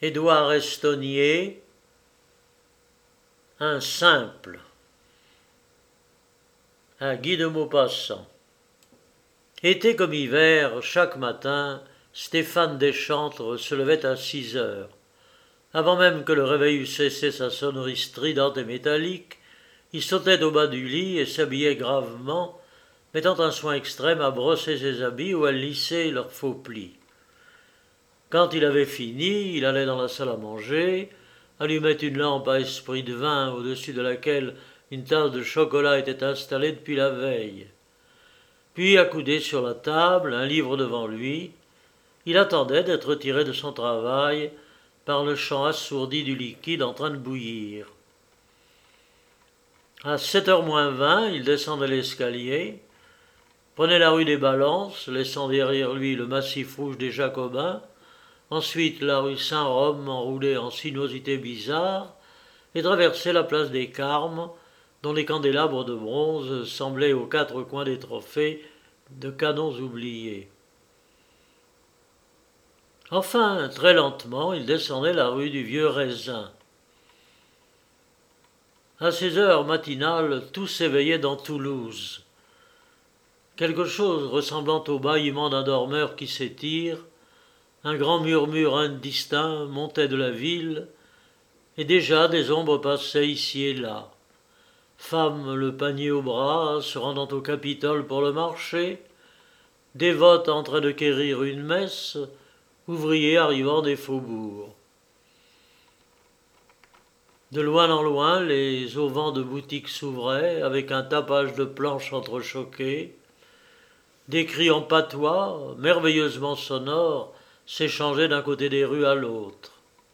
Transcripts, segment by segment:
Édouard Estonnier, un simple, à Guy de Maupassant. Été comme hiver, chaque matin, Stéphane Deschantres se levait à 6 heures. Avant même que le réveil eût cessé sa sonnerie stridente et métallique, il sautait au bas du lit et s'habillait gravement, mettant un soin extrême à brosser ses habits ou à lisser leurs faux plis. Quand il avait fini, il allait dans la salle à manger, allumait une lampe à esprit de vin au-dessus de laquelle une tasse de chocolat était installée depuis la veille. Puis, accoudé sur la table, un livre devant lui, il attendait d'être tiré de son travail par le chant assourdi du liquide en train de bouillir. À 7h moins 20, il descendait l'escalier, prenait la rue des Balances, laissant derrière lui le massif rouge des Jacobins, ensuite la rue Saint-Rome enroulée en sinuosités bizarres, et traversait la place des Carmes, dont les candélabres de bronze semblaient aux quatre coins des trophées de canons oubliés. Enfin, très lentement, il descendait la rue du Vieux Raisin. À ces heures matinales, tout s'éveillait dans Toulouse. Quelque chose ressemblant au bâillement d'un dormeur qui s'étire, un grand murmure indistinct montait de la ville, et déjà des ombres passaient ici et là. Femmes le panier au bras, se rendant au Capitole pour le marché, dévotes en train de quérir une messe, ouvriers arrivant des faubourgs. De loin en loin, les auvents de boutiques s'ouvraient, avec un tapage de planches entrechoquées. Des cris en patois, merveilleusement sonores, s'échangeaient d'un côté des rues à l'autre.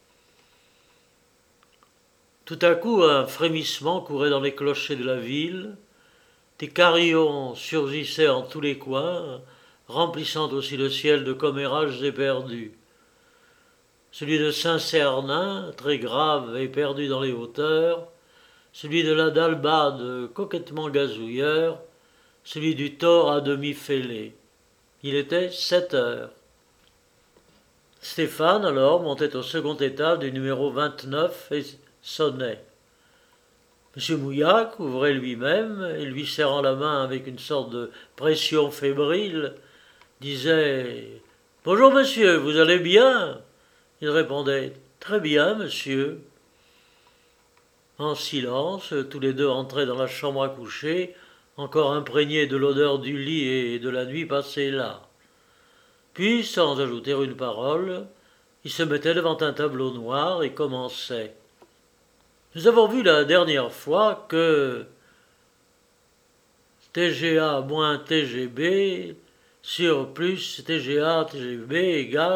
Tout à coup, un frémissement courait dans les clochers de la ville, des carillons surgissaient en tous les coins, remplissant aussi le ciel de commérages éperdus. Celui de Saint-Cernin, très grave et perdu dans les hauteurs, celui de la Dalbade, coquettement gazouilleur, celui du Thor à demi fêlé. Il était 7 heures. Stéphane, alors, montait au second étage du numéro 29 et sonnait. M. Mouillac ouvrait lui-même et, lui serrant la main avec une sorte de pression fébrile, disait « Bonjour, monsieur, vous allez bien ?» Il répondait « Très bien, monsieur. » En silence, tous les deux entraient dans la chambre à coucher, encore imprégnés de l'odeur du lit et de la nuit passée là. Puis, sans ajouter une parole, ils se mettaient devant un tableau noir et commençaient. « Nous avons vu la dernière fois que TGA moins TGB sur plus TGA TGB égale... »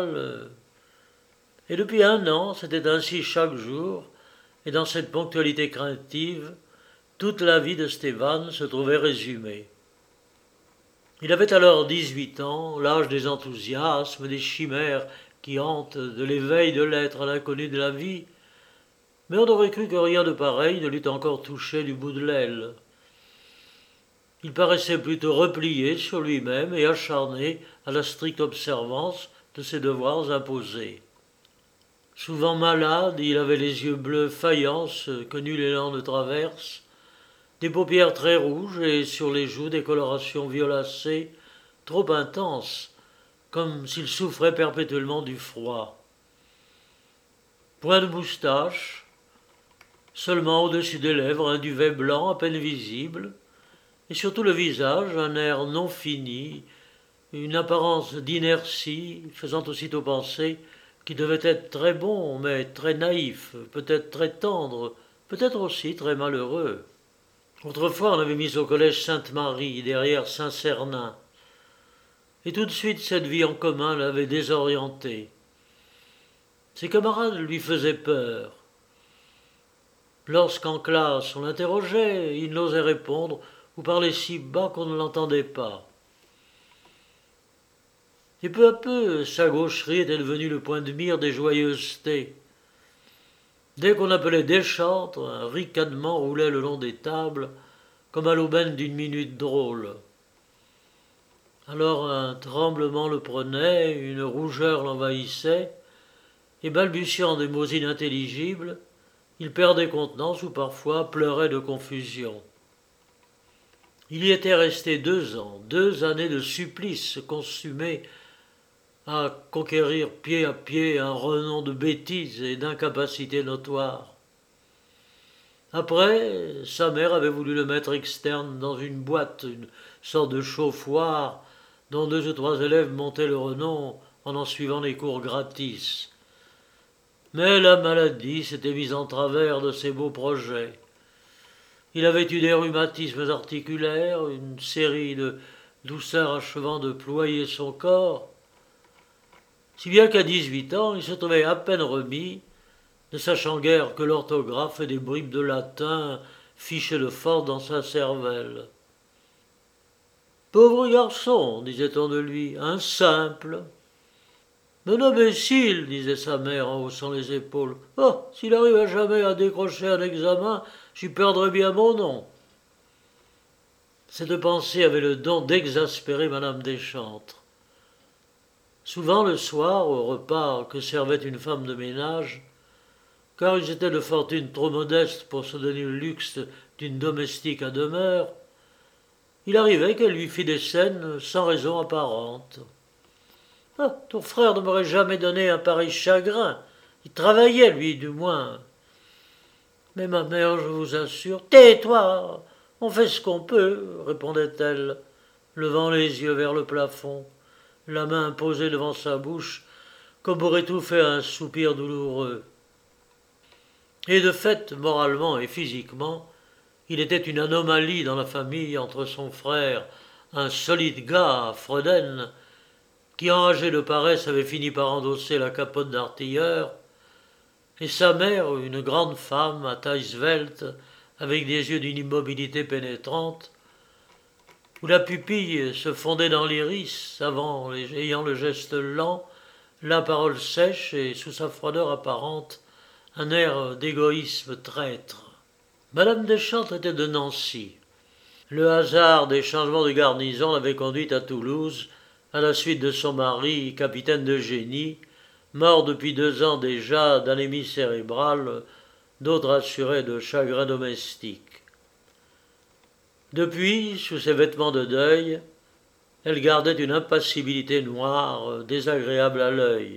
Et depuis 1 an, c'était ainsi chaque jour, et dans cette ponctualité craintive, toute la vie de Stéphane se trouvait résumée. Il avait alors 18 ans, l'âge des enthousiasmes, des chimères qui hantent, de l'éveil de l'être à l'inconnu de la vie, mais on aurait cru que rien de pareil ne l'eût encore touché du bout de l'aile. Il paraissait plutôt replié sur lui-même et acharné à la stricte observance de ses devoirs imposés. Souvent malade, il avait les yeux bleus faïence que nul élan ne traverse, des paupières très rouges et sur les joues des colorations violacées, trop intenses, comme s'il souffrait perpétuellement du froid. Point de moustache, seulement au-dessus des lèvres un duvet blanc à peine visible, et surtout le visage, un air non fini, une apparence d'inertie, faisant aussitôt penser qui devait être très bon, mais très naïf, peut-être très tendre, peut-être aussi très malheureux. Autrefois, on avait mis au collège Sainte-Marie, derrière Saint-Cernin, et tout de suite cette vie en commun l'avait désorienté. Ses camarades lui faisaient peur. Lorsqu'en classe on l'interrogeait, il n'osait répondre ou parlait si bas qu'on ne l'entendait pas. Et peu à peu, sa gaucherie était devenue le point de mire des joyeusetés. Dès qu'on appelait Deschantres, un ricanement roulait le long des tables, comme à l'aubaine d'une minute drôle. Alors un tremblement le prenait, une rougeur l'envahissait, et balbutiant des mots inintelligibles, il perdait contenance ou parfois pleurait de confusion. Il y était resté 2 ans, 2 années de supplice consumé à conquérir pied à pied un renom de bêtise et d'incapacité notoire. Après, sa mère avait voulu le mettre externe dans une boîte, une sorte de chauffoir dont 2 ou 3 élèves montaient le renom en suivant les cours gratis. Mais la maladie s'était mise en travers de ses beaux projets. Il avait eu des rhumatismes articulaires, une série de douceurs achevant de ployer son corps, si bien qu'à 18 ans, il se trouvait à peine remis, ne sachant guère que l'orthographe et des bribes de latin fichaient de force dans sa cervelle. Pauvre garçon, disait-on de lui, un simple. Un imbécile, disait sa mère en haussant les épaules. Oh, s'il arrive jamais à décrocher un examen, j'y perdrai bien mon nom. Cette pensée avait le don d'exaspérer madame Deschantres. Souvent le soir, au repas que servait une femme de ménage, car ils étaient de fortune trop modeste pour se donner le luxe d'une domestique à demeure, il arrivait qu'elle lui fît des scènes sans raison apparente. « Ah, ton frère ne m'aurait jamais donné un pareil chagrin. Il travaillait, lui, du moins. » « Mais ma mère, je vous assure. »« Tais-toi, on fait ce qu'on peut, répondait-elle, levant les yeux vers le plafond, la main posée devant sa bouche, comme pour étouffer un soupir douloureux. Et de fait, moralement et physiquement, il était une anomalie dans la famille entre son frère, un solide gars à Freuden, qui, enragé de paresse, avait fini par endosser la capote d'artilleur, et sa mère, une grande femme à taille svelte, avec des yeux d'une immobilité pénétrante, où la pupille se fondait dans l'iris, ayant le geste lent, la parole sèche et, sous sa froideur apparente, un air d'égoïsme traître. Madame Deschantres était de Nancy. Le hasard des changements de garnison l'avait conduite à Toulouse, à la suite de son mari, capitaine de génie, mort depuis 2 ans déjà d'anémie cérébrale, d'autres assuraient de chagrin domestique. Depuis, sous ses vêtements de deuil, elle gardait une impassibilité noire, désagréable à l'œil.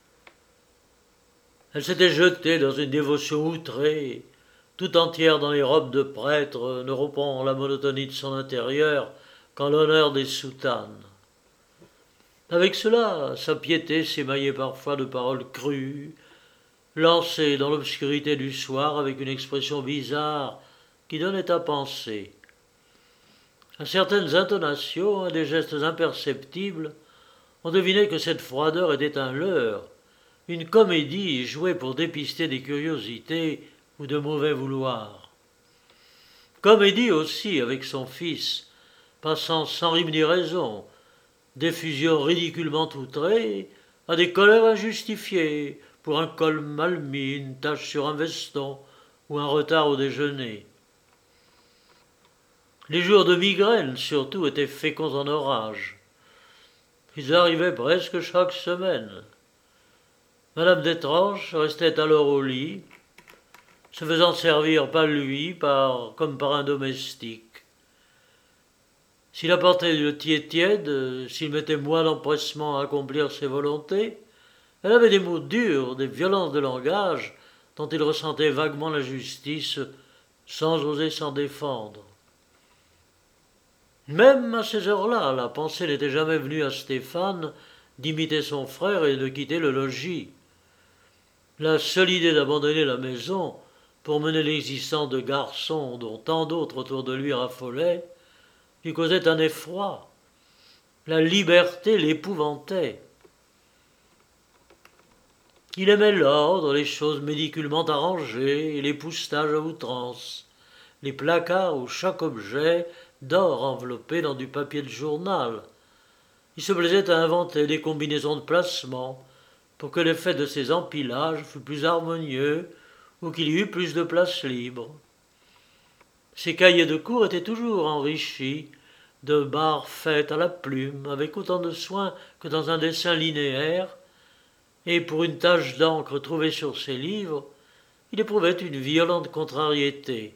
Elle s'était jetée dans une dévotion outrée, tout entière dans les robes de prêtre, ne rompant la monotonie de son intérieur qu'en l'honneur des soutanes. Avec cela, sa piété s'émaillait parfois de paroles crues, lancées dans l'obscurité du soir avec une expression bizarre qui donnait à penser. À certaines intonations, à des gestes imperceptibles, on devinait que cette froideur était un leurre, une comédie jouée pour dépister des curiosités ou de mauvais vouloirs. Comédie aussi avec son fils, passant sans rime ni raison, d'effusions ridiculement outrées à des colères injustifiées pour un col mal mis, une tache sur un veston ou un retard au déjeuner. Les jours de migraine, surtout, étaient féconds en orages. Ils arrivaient presque chaque semaine. Madame Détranche restait alors au lit, se faisant servir par lui, comme par un domestique. S'il apportait le thé tiède, s'il mettait moins d'empressement à accomplir ses volontés, elle avait des mots durs, des violences de langage dont il ressentait vaguement la justice sans oser s'en défendre. Même à ces heures-là, la pensée n'était jamais venue à Stéphane d'imiter son frère et de quitter le logis. La seule idée d'abandonner la maison pour mener l'existence de garçon dont tant d'autres autour de lui raffolaient lui causait un effroi. La liberté l'épouvantait. Il aimait l'ordre, les choses médiculement arrangées et l'époussetage à outrance, les placards où chaque objet d'or enveloppé dans du papier de journal. Il se plaisait à inventer des combinaisons de placements pour que l'effet de ces empilages fût plus harmonieux ou qu'il y eût plus de place libre. Ses cahiers de cours étaient toujours enrichis de barres faites à la plume avec autant de soin que dans un dessin linéaire, et pour une tache d'encre trouvée sur ses livres, il éprouvait une violente contrariété.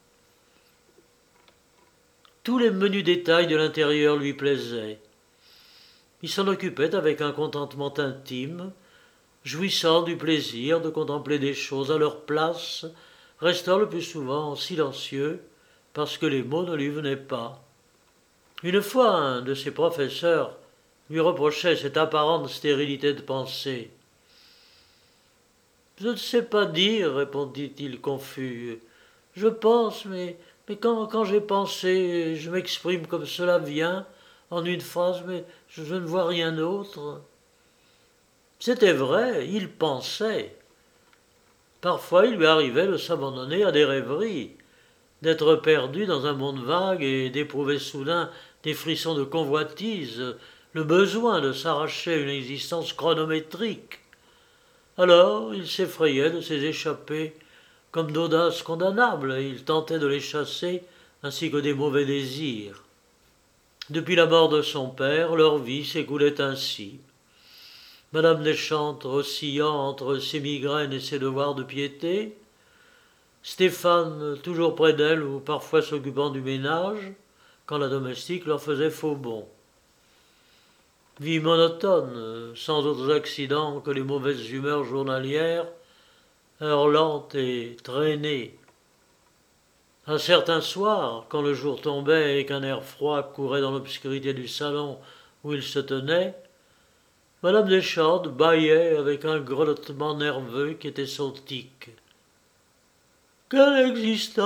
Tous les menus détails de l'intérieur lui plaisaient. Il s'en occupait avec un contentement intime, jouissant du plaisir de contempler des choses à leur place, restant le plus souvent silencieux parce que les mots ne lui venaient pas. Une fois, un de ses professeurs lui reprochait cette apparente stérilité de pensée. « Je ne sais pas dire, répondit-il confus. Je pense, mais quand j'ai pensé, je m'exprime comme cela vient, en une phrase, mais je ne vois rien d'autre. » C'était vrai, il pensait. Parfois, il lui arrivait de s'abandonner à des rêveries, d'être perdu dans un monde vague et d'éprouver soudain des frissons de convoitise, le besoin de s'arracher à une existence chronométrique. Alors, il s'effrayait de ces échappées comme d'audaces condamnables, et il tentait de les chasser ainsi que des mauvais désirs. Depuis la mort de son père, leur vie s'écoulait ainsi. Madame Deschantres oscillant entre ses migraines et ses devoirs de piété, Stéphane toujours près d'elle ou parfois s'occupant du ménage, quand la domestique leur faisait faux bond. Vie monotone, sans autres accidents que les mauvaises humeurs journalières, heures lentes et traînées. Un certain soir, quand le jour tombait et qu'un air froid courait dans l'obscurité du salon où il se tenait, Madame Deschantres bâillait avec un grelottement nerveux qui était son tic. « Quelle existence !»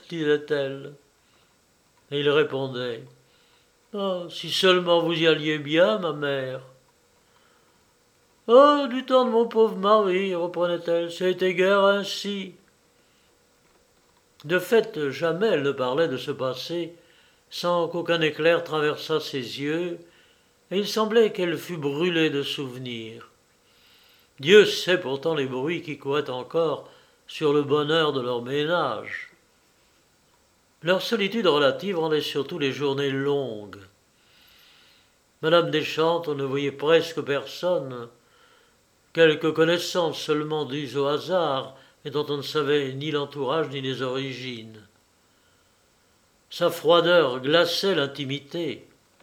disait-elle. Et il répondait « Oh, si seulement vous y alliez bien, ma mère !»« Oh, du temps de mon pauvre mari, reprenait-elle, c'était guère ainsi. » De fait, jamais elle ne parlait de ce passé sans qu'aucun éclair traversât ses yeux, et il semblait qu'elle fût brûlée de souvenirs. Dieu sait pourtant les bruits qui couraient encore sur le bonheur de leur ménage. Leur solitude relative rendait surtout les journées longues. Madame Deschantres ne voyait presque personne, quelques connaissances seulement dues au hasard et dont on ne savait ni l'entourage ni les origines. Sa froideur glaçait l'intimité.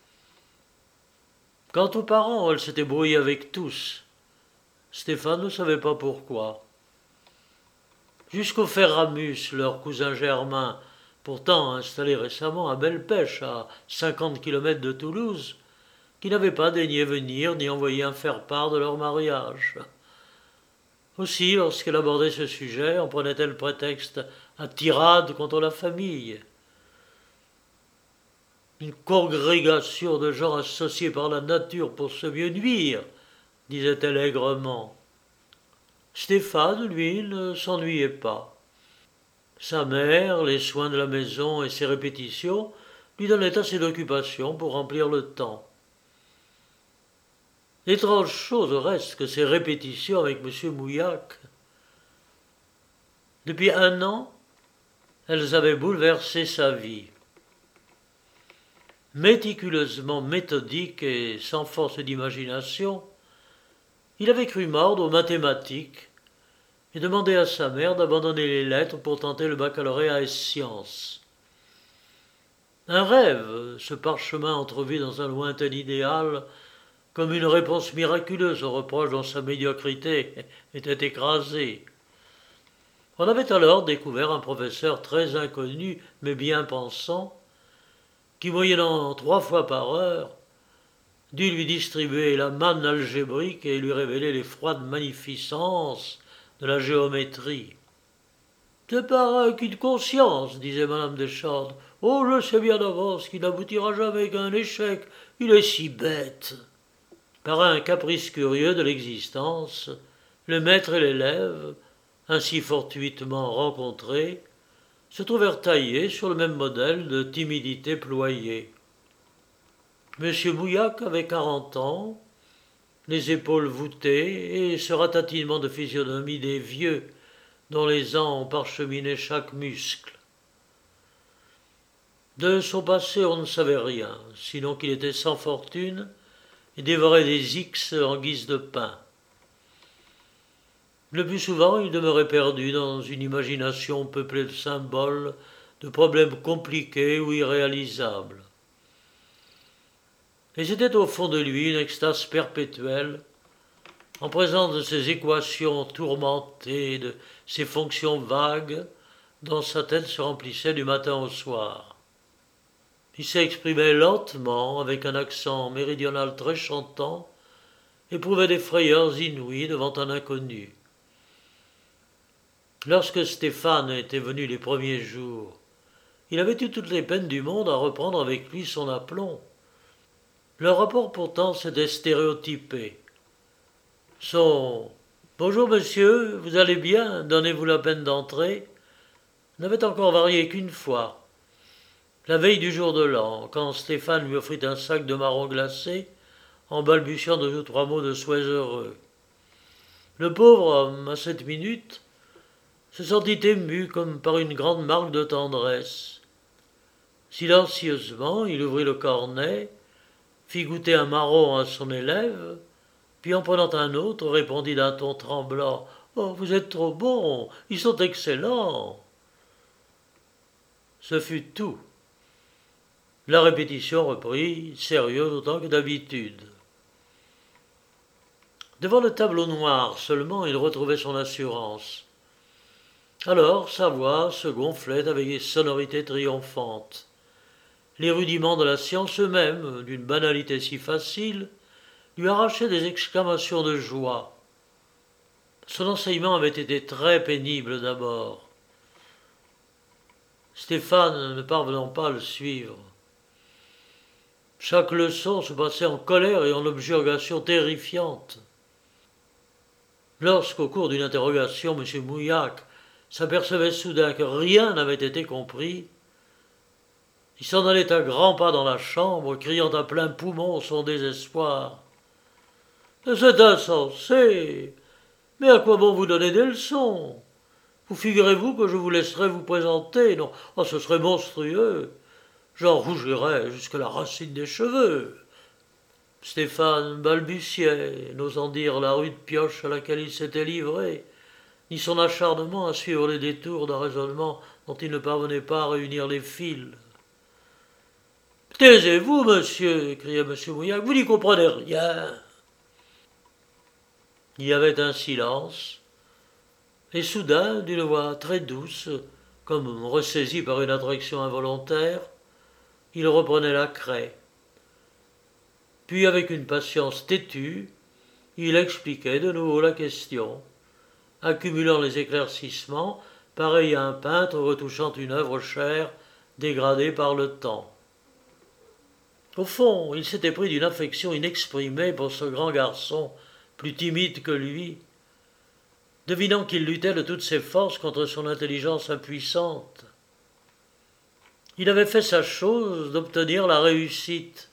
Quant aux parents, elle s'était brouillée avec tous. Stéphane ne savait pas pourquoi. Jusqu'au Ferramus, leur cousin germain, pourtant installé récemment à Belle-Pêche, à 50 kilomètres de Toulouse, qui n'avait pas daigné venir ni envoyer un faire-part de leur mariage. Aussi, lorsqu'elle abordait ce sujet, en prenait-elle prétexte à tirade contre la famille. Une congrégation de gens associés par la nature pour se mieux nuire, disait-elle aigrement. Stéphane, lui, ne s'ennuyait pas. Sa mère, les soins de la maison et ses répétitions lui donnaient assez d'occupation pour remplir le temps. L'étrange chose reste que ces répétitions avec M. Mouillac, depuis 1 an, elles avaient bouleversé sa vie. Méticuleusement méthodique et sans force d'imagination, il avait cru mordre aux mathématiques et demandé à sa mère d'abandonner les lettres pour tenter le baccalauréat ès sciences. Un rêve, ce parchemin entrevu dans un lointain idéal, comme une réponse miraculeuse aux reproches dont sa médiocrité était écrasée. On avait alors découvert un professeur très inconnu mais bien pensant, qui, moyennant 3 fois par heure, dut lui distribuer la manne algébrique et lui révéler les froides magnificences de la géométrie. « C'est par acquis de conscience, disait Madame Deschantres. Oh, je sais bien d'avance qu'il n'aboutira jamais qu'à un échec. Il est si bête. » Par un caprice curieux de l'existence, le maître et l'élève, ainsi fortuitement rencontrés, se trouvèrent taillés sur le même modèle de timidité ployée. M. Mouillac avait 40 ans, les épaules voûtées et ce ratatillement de physionomie des vieux dont les ans ont parcheminé chaque muscle. De son passé, on ne savait rien, sinon qu'il était sans fortune et dévorait des X en guise de pain. Le plus souvent, il demeurait perdu dans une imagination peuplée de symboles, de problèmes compliqués ou irréalisables. Et c'était au fond de lui une extase perpétuelle, en présence de ces équations tourmentées, de ces fonctions vagues, dont sa tête se remplissait du matin au soir. Il s'exprimait lentement, avec un accent méridional très chantant, éprouvait des frayeurs inouïes devant un inconnu. Lorsque Stéphane était venu les premiers jours, il avait eu toutes les peines du monde à reprendre avec lui son aplomb. Leur rapport pourtant s'était stéréotypé. Son « Bonjour monsieur, vous allez bien, donnez-vous la peine d'entrer » n'avait encore varié qu'une fois. La veille du jour de l'an, quand Stéphane lui offrit un sac de marrons glacés, en balbutiant 2 ou 3 mots de souhaits heureux. Le pauvre homme, à cette minute, se sentit ému comme par une grande marque de tendresse. Silencieusement, il ouvrit le cornet, fit goûter un marron à son élève, puis en prenant un autre, répondit d'un ton tremblant « Oh, vous êtes trop bon, ils sont excellents !» Ce fut tout. La répétition reprit, sérieuse autant que d'habitude. Devant le tableau noir seulement, il retrouvait son assurance. Alors sa voix se gonflait avec des sonorités triomphantes. Les rudiments de la science eux-mêmes, d'une banalité si facile, lui arrachaient des exclamations de joie. Son enseignement avait été très pénible d'abord. Stéphane ne parvenant pas à le suivre. Chaque leçon se passait en colère et en objurgations terrifiantes. Lorsqu'au cours d'une interrogation, M. Mouillac s'apercevait soudain que rien n'avait été compris, il s'en allait à grands pas dans la chambre, criant à plein poumon son désespoir. « C'est insensé! Mais à quoi bon vous donner des leçons? Vous figurez-vous que je vous laisserais vous présenter? Non, oh, ce serait monstrueux. J'en rougirais jusqu'à la racine des cheveux. » Stéphane balbutiait, n'osant dire la rude pioche à laquelle il s'était livré, ni son acharnement à suivre les détours d'un raisonnement dont il ne parvenait pas à réunir les fils. « Taisez-vous, monsieur » criait M. Mouillac, « vous n'y comprenez rien. » Il y avait un silence, et soudain, d'une voix très douce, comme ressaisi par une attraction involontaire, il reprenait la craie. Puis, avec une patience têtue, il expliquait de nouveau la question, accumulant les éclaircissements, pareil à un peintre retouchant une œuvre chère, dégradée par le temps. Au fond, il s'était pris d'une affection inexprimée pour ce grand garçon, plus timide que lui, devinant qu'il luttait de toutes ses forces contre son intelligence impuissante. Il avait fait sa chose d'obtenir la réussite.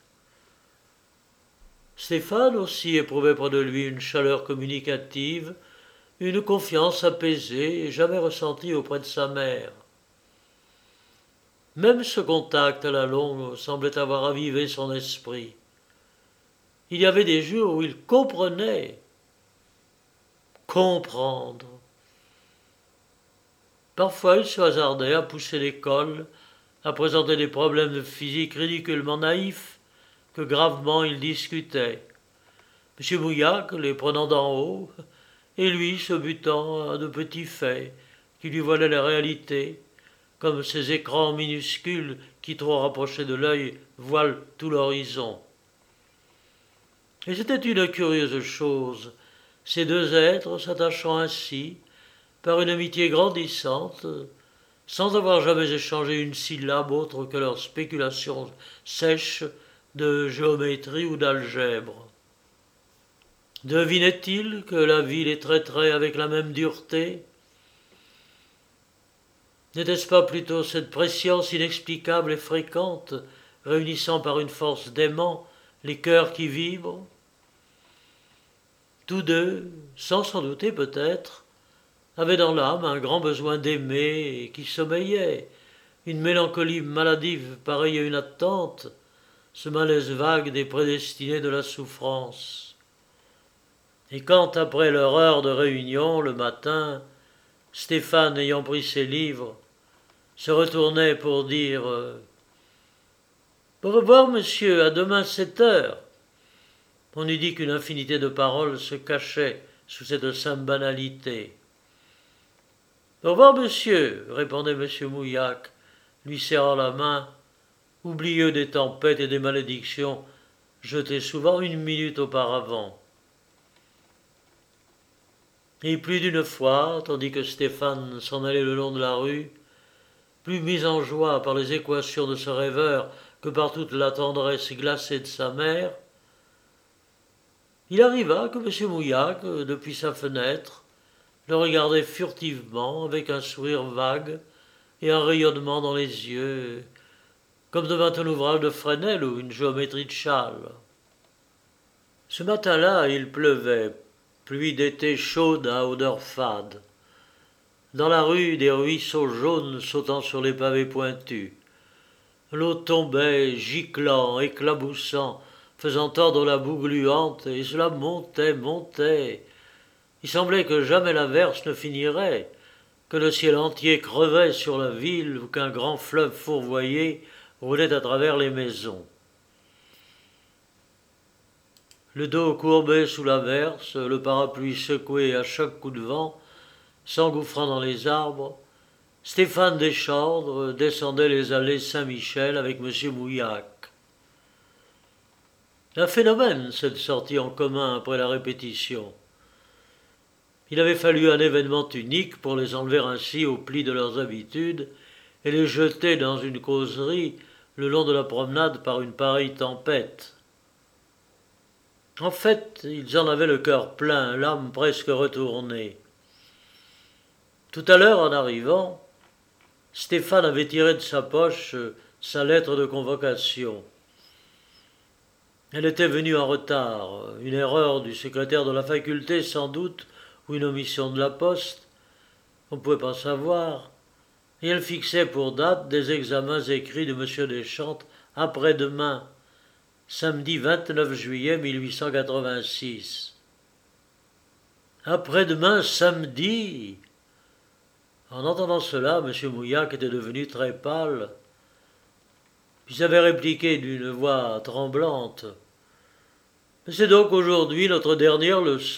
Stéphane aussi éprouvait près de lui une chaleur communicative, une confiance apaisée et jamais ressentie auprès de sa mère. Même ce contact à la longue semblait avoir ravivé son esprit. Il y avait des jours où il comprenait. Comprendre. Parfois il se hasardait à pousser l'école, à présenter des problèmes de physique ridiculement naïfs, que gravement il discutait. M. Mouillac les prenant d'en haut, et lui se butant à de petits faits qui lui voilaient la réalité, comme ces écrans minuscules qui, trop rapprochés de l'œil, voilent tout l'horizon. Et c'était une curieuse chose, ces deux êtres s'attachant ainsi, par une amitié grandissante, sans avoir jamais échangé une syllabe autre que leurs spéculations sèches de géométrie ou d'algèbre. Devinait-il que la vie les traiterait avec la même dureté? N'était-ce pas plutôt cette prescience inexplicable et fréquente, réunissant par une force d'aimant les cœurs qui vibrent? Tous deux, sans s'en douter peut-être, avaient dans l'âme un grand besoin d'aimer et qui sommeillait, une mélancolie maladive pareille à une attente, ce malaise vague des prédestinés de la souffrance. Et quand, après leur heure de réunion, le matin, Stéphane, ayant pris ses livres, se retournait pour dire Au revoir, monsieur, à demain 7 heures. On eût dit qu'une infinité de paroles se cachaient sous cette simple banalité. Au revoir, monsieur, répondait monsieur Mouillac, lui serrant la main, oublieux des tempêtes et des malédictions jetées souvent 1 minute auparavant. Et plus d'une fois, tandis que Stéphane s'en allait le long de la rue, plus mis en joie par les équations de ce rêveur que par toute la tendresse glacée de sa mère, il arriva que M. Mouillac, depuis sa fenêtre, le regardait furtivement avec un sourire vague et un rayonnement dans les yeux, comme devant un ouvrage de Fresnel ou une géométrie de Chasles. Ce matin-là, il pleuvait, pluie d'été chaude à odeur fade. Dans la rue, des ruisseaux jaunes sautant sur les pavés pointus. L'eau tombait, giclant, éclaboussant, faisant tordre la boue gluante, et cela montait, montait. Il semblait que jamais l'averse ne finirait, que le ciel entier crevait sur la ville ou qu'un grand fleuve fourvoyé roulait à travers les maisons. Le dos courbé sous l'averse, le parapluie secoué à chaque coup de vent, s'engouffrant dans les arbres, Stéphane Deschandres descendait les allées Saint-Michel avec M. Mouillac. Un phénomène, cette sortie en commun après la répétition. Il avait fallu un événement unique pour les enlever ainsi au pli de leurs habitudes et les jeter dans une causerie le long de la promenade par une pareille tempête. En fait, ils en avaient le cœur plein, l'âme presque retournée. Tout à l'heure, en arrivant, Stéphane avait tiré de sa poche sa lettre de convocation. Elle était venue en retard, une erreur du secrétaire de la faculté sans doute, ou une omission de la poste, on ne pouvait pas savoir, et elle fixait pour date des examens écrits de M. Deschamps après-demain, samedi 29 juillet 1886. Après-demain, samedi. En entendant cela, M. Mouillac était devenu très pâle, puis avait répliqué d'une voix tremblante. « C'est donc aujourd'hui notre dernière leçon. »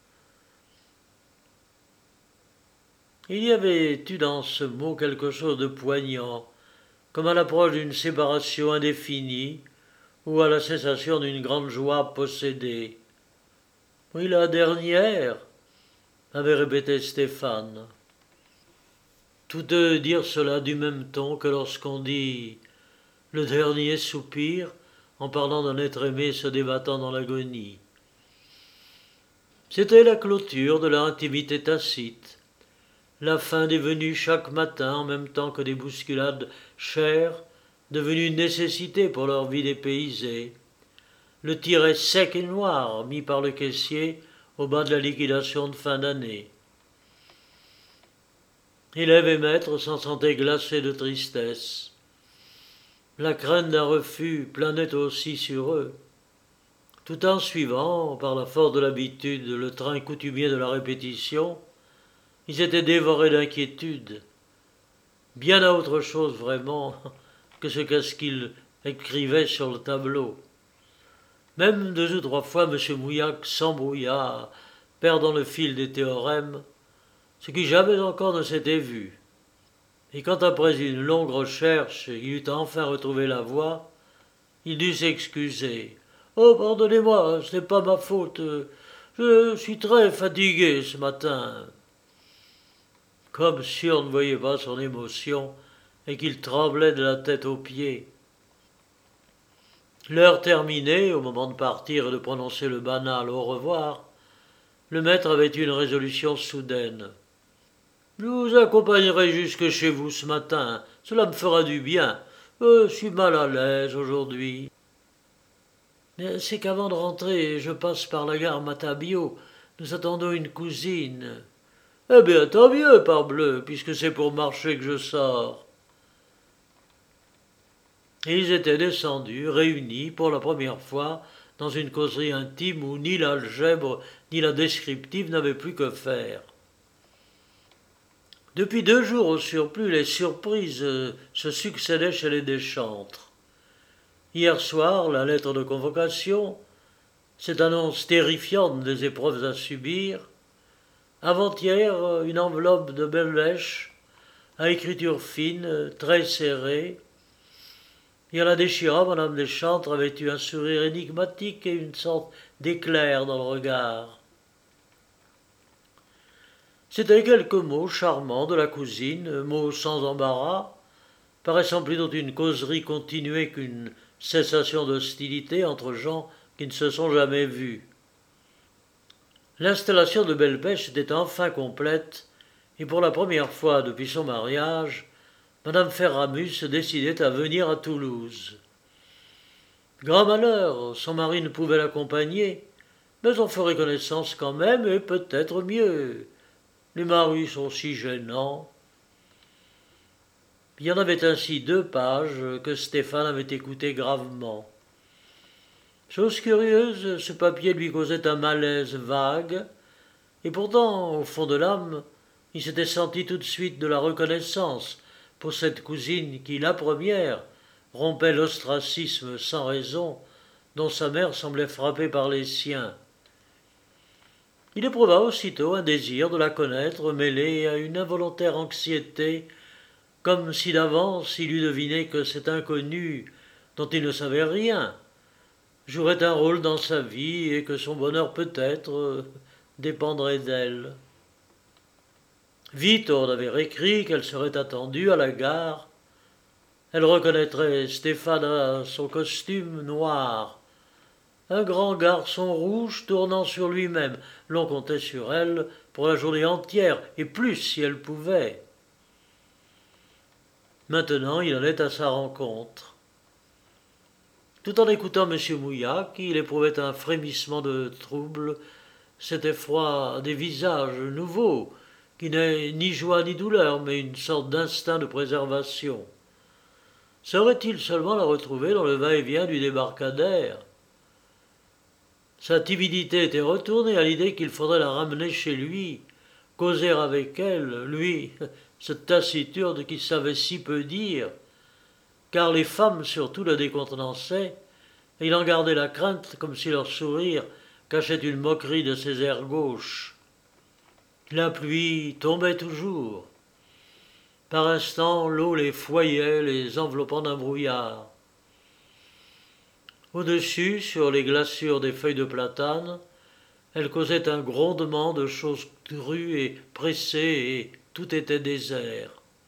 Il y avait eu dans ce mot quelque chose de poignant, comme à l'approche d'une séparation indéfinie ou à la cessation d'une grande joie possédée. « Oui, la dernière, » avait répété Stéphane. Tous deux dirent cela du même ton que lorsqu'on dit « le dernier soupir » en parlant d'un être aimé se débattant dans l'agonie. C'était la clôture de leur intimité tacite, la fin des venues chaque matin en même temps que des bousculades chères, devenues une nécessité pour leur vie dépaysée, le tiret sec et noir mis par le caissier au bas de la liquidation de fin d'année. Élèves et maîtres s'en sentaient glacés de tristesse. La crainte d'un refus planait aussi sur eux. Tout en suivant, par la force de l'habitude, le train coutumier de la répétition, ils étaient dévorés d'inquiétude, bien à autre chose vraiment que ce qu'ils écrivaient sur le tableau. Même 2 ou 3 fois, M. Mouillac s'embrouilla, perdant le fil des théorèmes, ce qui jamais encore ne s'était vu. Et quand après une longue recherche, il eut enfin retrouvé la voie, il dut s'excuser. « Oh, pardonnez-moi, ce n'est pas ma faute. Je suis très fatigué ce matin. » Comme si on ne voyait pas son émotion et qu'il tremblait de la tête aux pieds. L'heure terminée, au moment de partir et de prononcer le banal au revoir, le maître avait une résolution soudaine. « Je vous accompagnerai jusque chez vous ce matin, cela me fera du bien. Je suis mal à l'aise aujourd'hui. » « C'est qu'avant de rentrer, je passe par la gare Matabio. Nous attendons une cousine. »« Eh bien, tant mieux, parbleu, puisque c'est pour marcher que je sors. » Et ils étaient descendus, réunis pour la première fois, dans une causerie intime où ni l'algèbre ni la descriptive n'avaient plus que faire. Depuis 2 jours au surplus, les surprises se succédaient chez les Deschantres. Hier soir, la lettre de convocation, cette annonce terrifiante des épreuves à subir. Avant-hier, une enveloppe de Belbèche, à écriture fine, très serrée. Et en la déchirant, Madame Deschantres avait eu un sourire énigmatique et une sorte d'éclair dans le regard. C'étaient quelques mots charmants de la cousine, mots sans embarras, paraissant plutôt une causerie continuée qu'une cessation d'hostilité entre gens qui ne se sont jamais vus. L'installation de Belpèche était enfin complète, et pour la première fois depuis son mariage, Madame Ferramus se décidait à venir à Toulouse. Grand malheur, son mari ne pouvait l'accompagner, mais on ferait connaissance quand même, et peut-être mieux. Les maris sont si gênants. Il y en avait ainsi 2 pages que Stéphane avait écoutées gravement. Chose curieuse, ce papier lui causait un malaise vague, et pourtant, au fond de l'âme, il s'était senti tout de suite de la reconnaissance pour cette cousine qui, la première, rompait l'ostracisme sans raison dont sa mère semblait frappée par les siens. Il éprouva aussitôt un désir de la connaître mêlé à une involontaire anxiété, comme si d'avance il eût deviné que cet inconnu, dont il ne savait rien, jouerait un rôle dans sa vie et que son bonheur peut-être dépendrait d'elle. Vite on avait écrit qu'elle serait attendue à la gare. Elle reconnaîtrait Stéphane à son costume noir. Un grand garçon rouge tournant sur lui-même. L'on comptait sur elle pour la journée entière, et plus si elle pouvait. Maintenant, il allait à sa rencontre. Tout en écoutant M. Mouillac, il éprouvait un frémissement de trouble, cet effroi des visages nouveaux, qui n'est ni joie ni douleur, mais une sorte d'instinct de préservation. Saurait-il seulement la retrouver dans le va-et-vient du débarcadère ? Sa timidité était retournée à l'idée qu'il faudrait la ramener chez lui, causer avec elle, lui, ce taciturne qui savait si peu dire, car les femmes surtout le décontenancaient, et il en gardait la crainte comme si leur sourire cachait une moquerie de ses airs gauches. La pluie tombait toujours. Par instants, l'eau les foyait, les enveloppant d'un brouillard. Au-dessus, sur les glaçures des feuilles de platane, elle causait un grondement de choses crues et pressées, et tout était désert.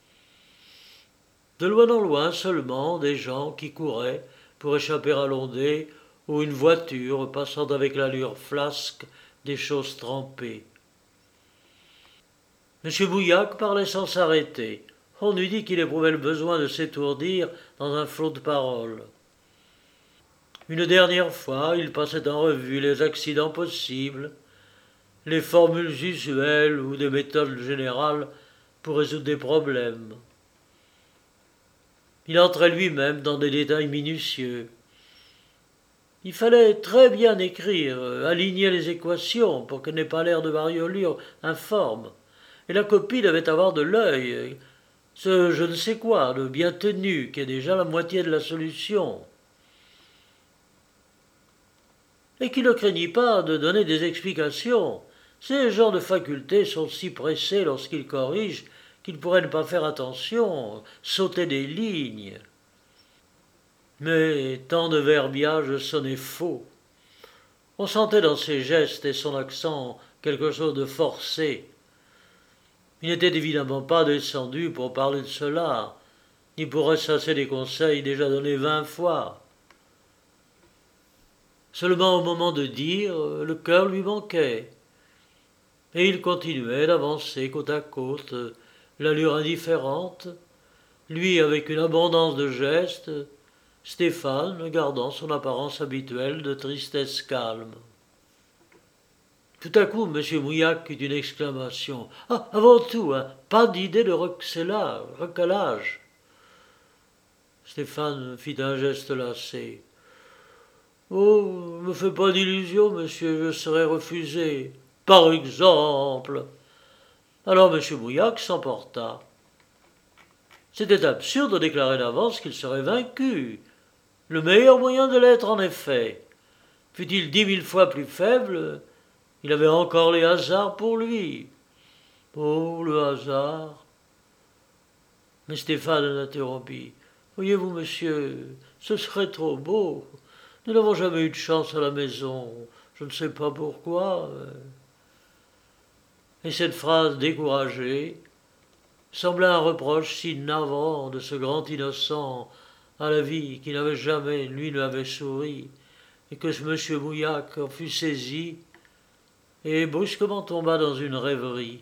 De loin en loin seulement, des gens qui couraient pour échapper à l'ondée, ou une voiture passant avec l'allure flasque des choses trempées. M. Bouillac parlait sans s'arrêter. On eût dit qu'il éprouvait le besoin de s'étourdir dans un flot de paroles. Une dernière fois, il passait en revue les accidents possibles, les formules usuelles ou des méthodes générales pour résoudre des problèmes. Il entrait lui-même dans des détails minutieux. Il fallait très bien écrire, aligner les équations pour qu'elles n'aient pas l'air de variolures informes, et la copie devait avoir de l'œil, ce je ne sais quoi de bien tenu qui est déjà la moitié de la solution. Et qu'il ne craignit pas de donner des explications. Ces genres de facultés sont si pressés lorsqu'ils corrigent qu'ils pourraient ne pas faire attention, sauter des lignes. Mais tant de verbiage sonnait faux. On sentait dans ses gestes et son accent quelque chose de forcé. Il n'était évidemment pas descendu pour parler de cela, ni pour ressasser des conseils déjà donnés 20 fois. Seulement au moment de dire, le cœur lui manquait. Et il continuait d'avancer côte à côte, l'allure indifférente, lui avec une abondance de gestes, Stéphane gardant son apparence habituelle de tristesse calme. Tout à coup, M. Mouillac eut une exclamation. « Ah, avant tout, pas d'idée de recalage. » Stéphane fit un geste lassé. Oh, ne me fais pas d'illusions, monsieur, je serai refusé. Par exemple. Alors M. Bouillac s'emporta. C'était absurde de déclarer d'avance qu'il serait vaincu. Le meilleur moyen de l'être, en effet. Fût-il 10 000 fois plus faible, il avait encore les hasards pour lui. Oh, le hasard. Mais Stéphane l'interrompit. Voyez-vous, monsieur, ce serait trop beau. Nous n'avons jamais eu de chance à la maison. Je ne sais pas pourquoi. Et cette phrase découragée semblait un reproche si navrant de ce grand innocent à la vie qui n'avait jamais, lui, ne avait souri, et que ce monsieur Mouillac en fut saisi et brusquement tomba dans une rêverie.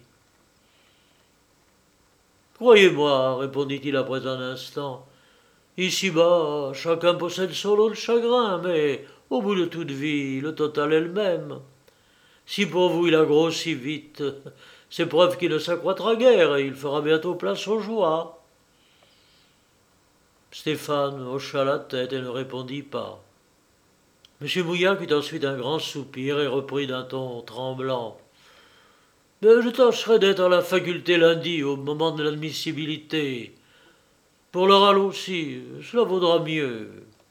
Croyez-moi, répondit-il après un instant, ici-bas, chacun possède son lot de chagrin, mais au bout de toute vie, le total est le même. Si pour vous il a grossi vite, c'est preuve qu'il ne s'accroîtra guère et il fera bientôt place aux joies. Stéphane hocha la tête et ne répondit pas. M. Bouillac eut ensuite un grand soupir et reprit d'un ton tremblant. Mais je tâcherai d'être à la faculté lundi, au moment de l'admissibilité. Pour l'oral aussi, cela vaudra mieux.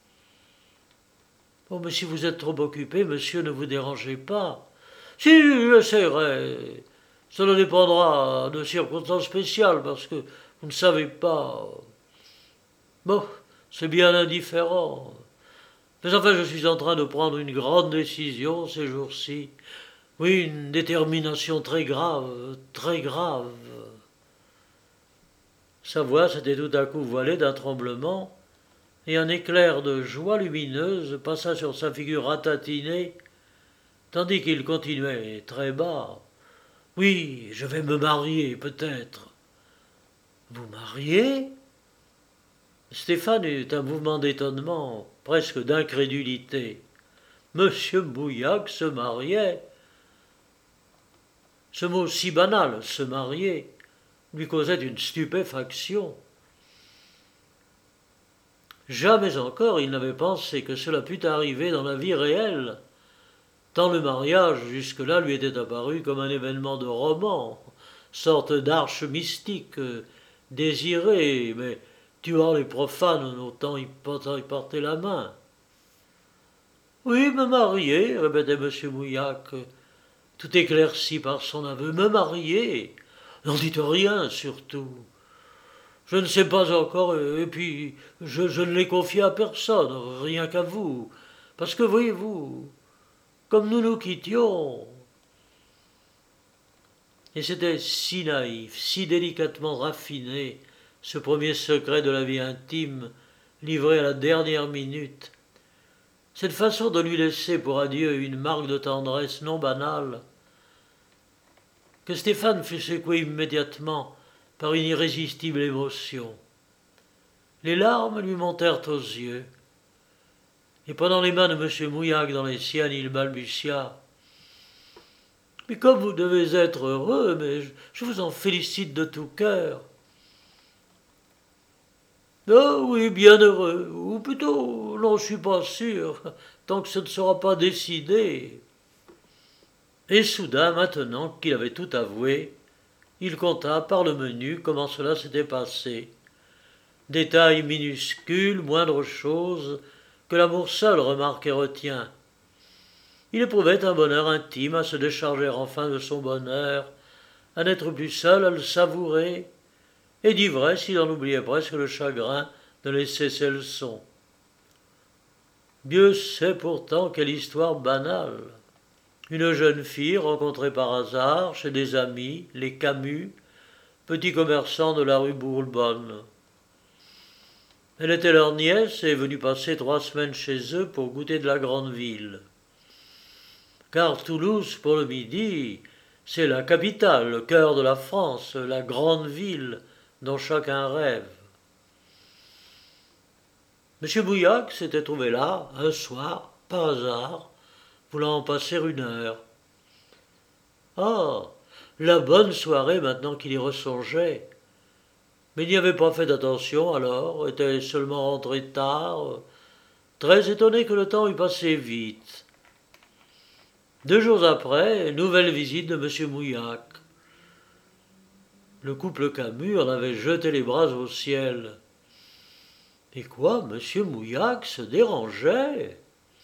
Oh, mais si vous êtes trop occupé, monsieur, ne vous dérangez pas. Si, j'essaierai. Cela dépendra de circonstances spéciales, parce que vous ne savez pas. Bon, c'est bien indifférent. Mais enfin, je suis en train de prendre une grande décision ces jours-ci. Oui, une détermination très grave, très grave. Sa voix s'était tout à coup voilée d'un tremblement, et un éclair de joie lumineuse passa sur sa figure ratatinée, tandis qu'il continuait très bas. Oui, je vais me marier, peut-être. Vous marier? Stéphane eut un mouvement d'étonnement, presque d'incrédulité. Monsieur Bouillac se mariait. Ce mot si banal, se marier, lui causait une stupéfaction. Jamais encore il n'avait pensé que cela pût arriver dans la vie réelle, tant le mariage jusque-là lui était apparu comme un événement de roman, sorte d'arche mystique, désirée, mais tuant les profanes n'osant y porter la main. Oui, me marier, répétait M. Mouillac, tout éclairci par son aveu, me marier. N'en dites rien, surtout. Je ne sais pas encore, et puis je ne l'ai confié à personne, rien qu'à vous. Parce que, voyez-vous, comme nous nous quittions. Et c'était si naïf, si délicatement raffiné, ce premier secret de la vie intime, livré à la dernière minute. Cette façon de lui laisser pour adieu une marque de tendresse non banale, que Stéphane fut secoué immédiatement par une irrésistible émotion. Les larmes lui montèrent aux yeux, et prenant les mains de M. Mouillac dans les siennes, il balbutia. « Mais comme vous devez être heureux, mais je vous en félicite de tout cœur. »« Ah oui, bien heureux, ou plutôt, non, je ne suis pas sûr, tant que ce ne sera pas décidé. » Et soudain, maintenant qu'il avait tout avoué, il conta par le menu comment cela s'était passé. Détails minuscules, moindres choses, que l'amour seul remarque et retient. Il éprouvait un bonheur intime à se décharger enfin de son bonheur, à n'être plus seul à le savourer, et d'ivresse il en oubliait presque le chagrin de laisser ses leçons. Dieu sait pourtant quelle histoire banale. Une jeune fille rencontrée par hasard chez des amis, les Camus, petits commerçants de la rue Bourbonne. Elle était leur nièce et est venue passer 3 semaines chez eux pour goûter de la grande ville. Car Toulouse, pour le midi, c'est la capitale, le cœur de la France, la grande ville dont chacun rêve. M. Bouillac s'était trouvé là, un soir, par hasard, voulant en passer une heure. Ah, la bonne soirée maintenant qu'il y ressongeait. Mais il n'y avait pas fait attention alors, était seulement rentré tard, très étonné que le temps eût passé vite. 2 jours après, nouvelle visite de M. Mouillac. Le couple Camus en avait jeté les bras au ciel. Et quoi, M. Mouillac se dérangeait?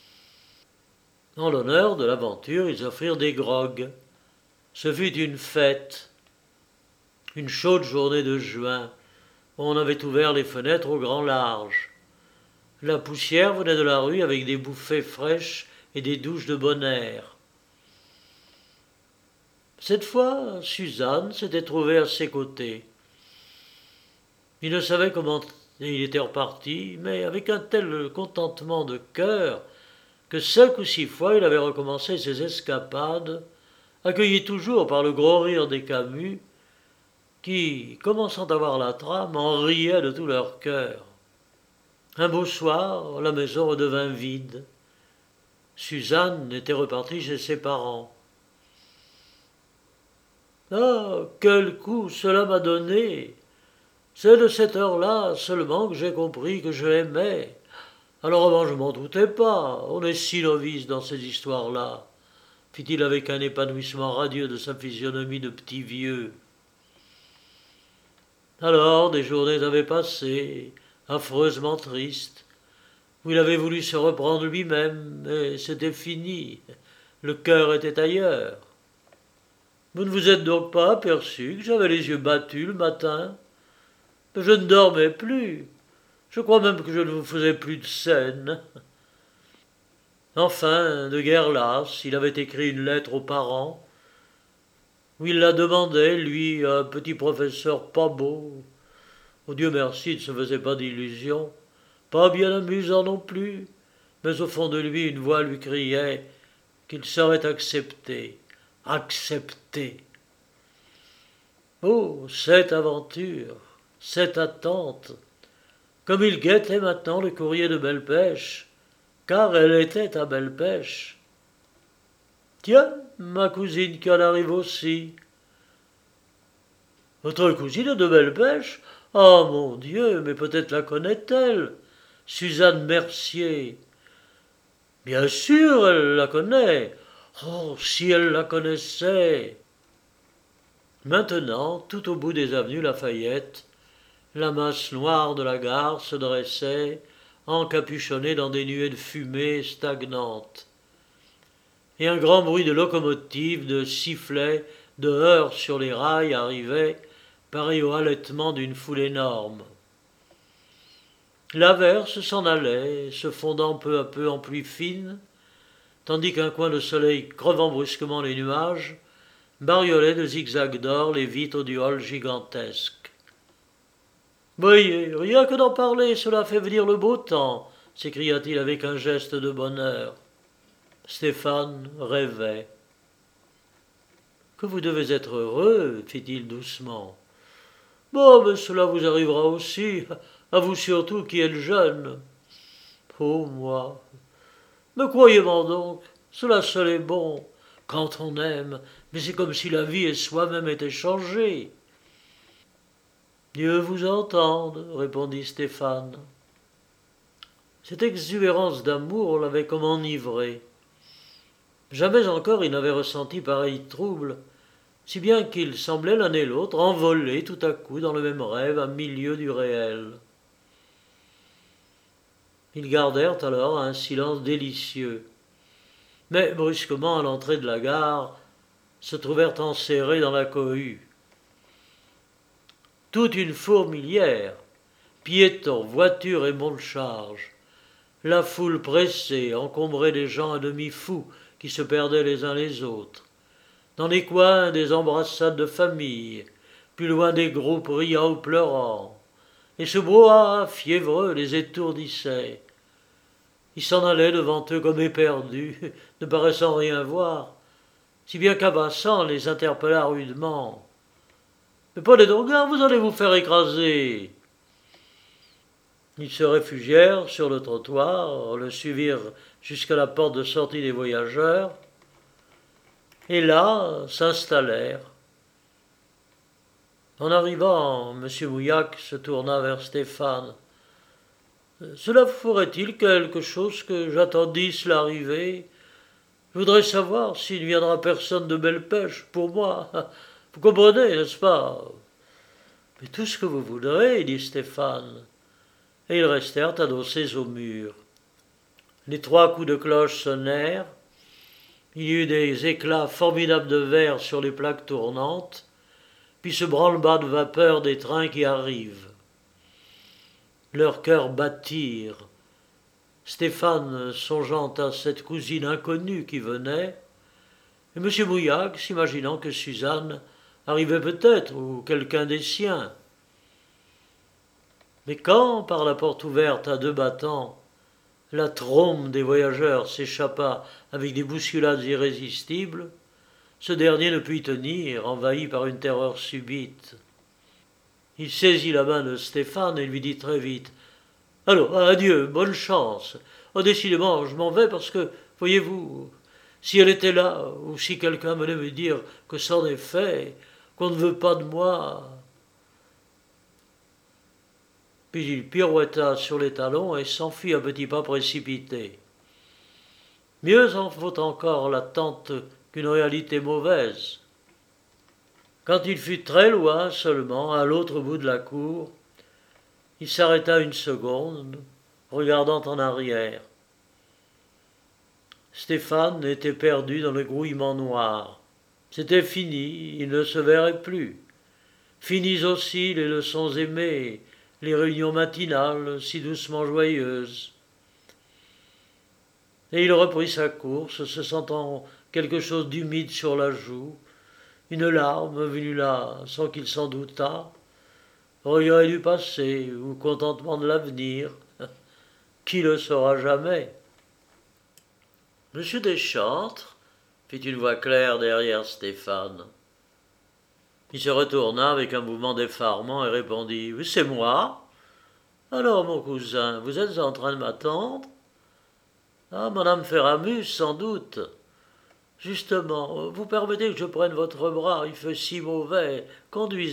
En l'honneur de l'aventure, ils offrirent des grogs. Ce fut une fête. Une chaude journée de juin. On avait ouvert les fenêtres au grand large. La poussière venait de la rue avec des bouffées fraîches et des douches de bon air. Cette fois, Suzanne s'était trouvée à ses côtés. Il ne savait comment il était reparti, mais avec un tel contentement de cœur que 5 ou 6 fois il avait recommencé ses escapades, accueilli toujours par le gros rire des Camus, qui, commençant à voir la trame, en riaient de tout leur cœur. Un beau soir, la maison redevint vide. Suzanne était repartie chez ses parents. Ah, quel coup cela m'a donné! C'est de cette heure-là seulement que j'ai compris que je l'aimais. Alors avant je m'en doutais pas, on est si novice dans ces histoires-là, fit-il avec un épanouissement radieux de sa physionomie de petit vieux. Alors des journées avaient passé, affreusement tristes, où il avait voulu se reprendre lui-même, mais c'était fini, le cœur était ailleurs. Vous ne vous êtes donc pas aperçu que j'avais les yeux battus le matin? Je ne dormais plus. Je crois même que je ne vous faisais plus de scène. Enfin, de guerre lasse, il avait écrit une lettre aux parents, où il la demandait, lui, un petit professeur pas beau. Oh Dieu merci, il ne se faisait pas d'illusions, pas bien amusant non plus, mais au fond de lui, une voix lui criait qu'il serait accepté. Accepté. Oh, cette aventure, cette attente, comme il guettait maintenant le courrier de Belle-Pêche, car elle était à Belle-Pêche. Tiens, ma cousine qui en arrive aussi. Votre cousine de Belle-Pêche? Ah, mon Dieu, mais peut-être la connaît-elle, Suzanne Mercier. Bien sûr, elle la connaît. Oh, si elle la connaissait. Maintenant, tout au bout des avenues Lafayette, la masse noire de la gare se dressait, encapuchonnée dans des nuées de fumée stagnantes. Et un grand bruit de locomotive, de sifflets, de heurts sur les rails arrivait, pareil au halètement d'une foule énorme. L'averse s'en allait, se fondant peu à peu en pluie fine, tandis qu'un coin de soleil crevant brusquement les nuages bariolait de zigzags d'or les vitres du hall gigantesque. Voyez, rien que d'en parler, cela fait venir le beau temps, s'écria-t-il avec un geste de bonheur. Stéphane rêvait. Que vous devez être heureux, fit-il doucement. Bon, mais cela vous arrivera aussi, à vous surtout qui êtes jeune. Oh, moi. Mais croyez-moi donc, cela seul est bon, quand on aime, mais c'est comme si la vie et soi-même étaient changés. Dieu vous entende, répondit Stéphane. Cette exubérance d'amour l'avait comme enivré. Jamais encore il n'avait ressenti pareil trouble, si bien qu'ils semblaient l'un et l'autre envolés tout à coup dans le même rêve à milieu du réel. Ils gardèrent alors un silence délicieux. Mais brusquement, à l'entrée de la gare, se trouvèrent enserrés dans la cohue toute une fourmilière, piétons, voitures et monte-charge, la foule pressée, encombrée des gens à demi fous qui se perdaient les uns les autres, dans les coins des embrassades de famille, plus loin des groupes riants ou pleurant, et ce brouhaha fiévreux les étourdissait. Ils s'en allaient devant eux comme éperdus, ne paraissant rien voir, si bien qu'Abassant les interpella rudement. « Mais prenez donc garde, vous allez vous faire écraser !» Ils se réfugièrent sur le trottoir, le suivirent jusqu'à la porte de sortie des voyageurs, et là s'installèrent. En arrivant, M. Mouillac se tourna vers Stéphane. Cela ferait-il quelque chose que j'attendisse l'arrivée? Je voudrais savoir s'il ne viendra personne de belle pêche pour moi. Vous comprenez, n'est-ce pas? Mais tout ce que vous voudrez, dit Stéphane. Et ils restèrent adossés au mur. Les 3 coups de cloche sonnèrent. Il y eut des éclats formidables de verre sur les plaques tournantes, puis ce branle-bas de vapeur des trains qui arrivent. Leurs cœurs battirent. Stéphane songeant à cette cousine inconnue qui venait, et M. Mouillac s'imaginant que Suzanne arrivait peut-être, ou quelqu'un des siens. Mais quand, par la porte ouverte à 2 battants, la trombe des voyageurs s'échappa avec des bousculades irrésistibles, ce dernier ne put y tenir, envahi par une terreur subite. Il saisit la main de Stéphane et lui dit très vite « Allons, adieu, bonne chance. Oh, décidément, je m'en vais parce que, voyez-vous, si elle était là, ou si quelqu'un venait me dire que c'en est fait, qu'on ne veut pas de moi. » Puis il pirouetta sur les talons et s'enfuit à petits pas précipités. Mieux en vaut encore l'attente qu'une réalité mauvaise. Quand il fut très loin seulement, à l'autre bout de la cour, il s'arrêta une seconde, regardant en arrière. Stéphane était perdu dans le grouillement noir. C'était fini, il ne se verrait plus. Finis aussi les leçons aimées, les réunions matinales si doucement joyeuses. Et il reprit sa course, se sentant quelque chose d'humide sur la joue, une larme venue là sans qu'il s'en doutât, regret du passé ou contentement de l'avenir, qui le saura jamais. Monsieur Deschantres, fit une voix claire derrière Stéphane. Il se retourna avec un mouvement d'effarement et répondit « Oui, c'est moi. Alors, mon cousin, vous êtes en train de m'attendre? Ah, madame Ferramus, sans doute. Justement, vous permettez que je prenne votre bras, il fait si mauvais. Conduisez-moi. »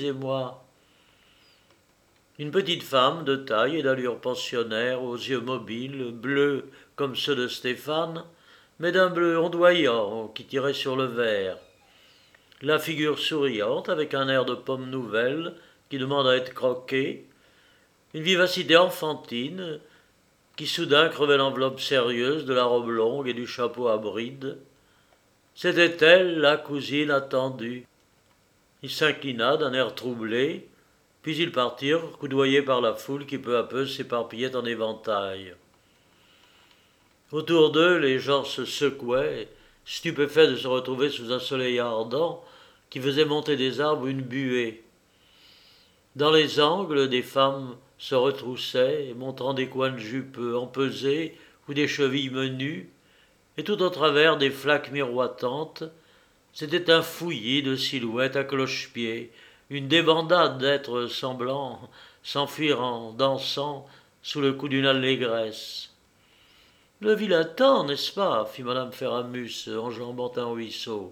Une petite femme de taille et d'allure pensionnaire, aux yeux mobiles, bleus comme ceux de Stéphane, mais d'un bleu ondoyant qui tirait sur le vert. La figure souriante, avec un air de pomme nouvelle qui demande à être croquée, une vivacité enfantine qui soudain crevait l'enveloppe sérieuse de la robe longue et du chapeau à bride. C'était elle, la cousine attendue. Il s'inclina d'un air troublé, puis ils partirent, coudoyés par la foule qui peu à peu s'éparpillait en éventail. Autour d'eux, les gens se secouaient, stupéfaits de se retrouver sous un soleil ardent qui faisait monter des arbres une buée. Dans les angles, des femmes se retroussaient, montrant des coins de jupe empesés ou des chevilles menues, et tout au travers des flaques miroitantes, c'était un fouillis de silhouettes à cloche-pied, une débandade d'êtres semblants s'enfuir en dansant sous le coup d'une allégresse. « Le vilain temps, n'est-ce pas ?» fit madame Ferramus, enjambant un ruisseau.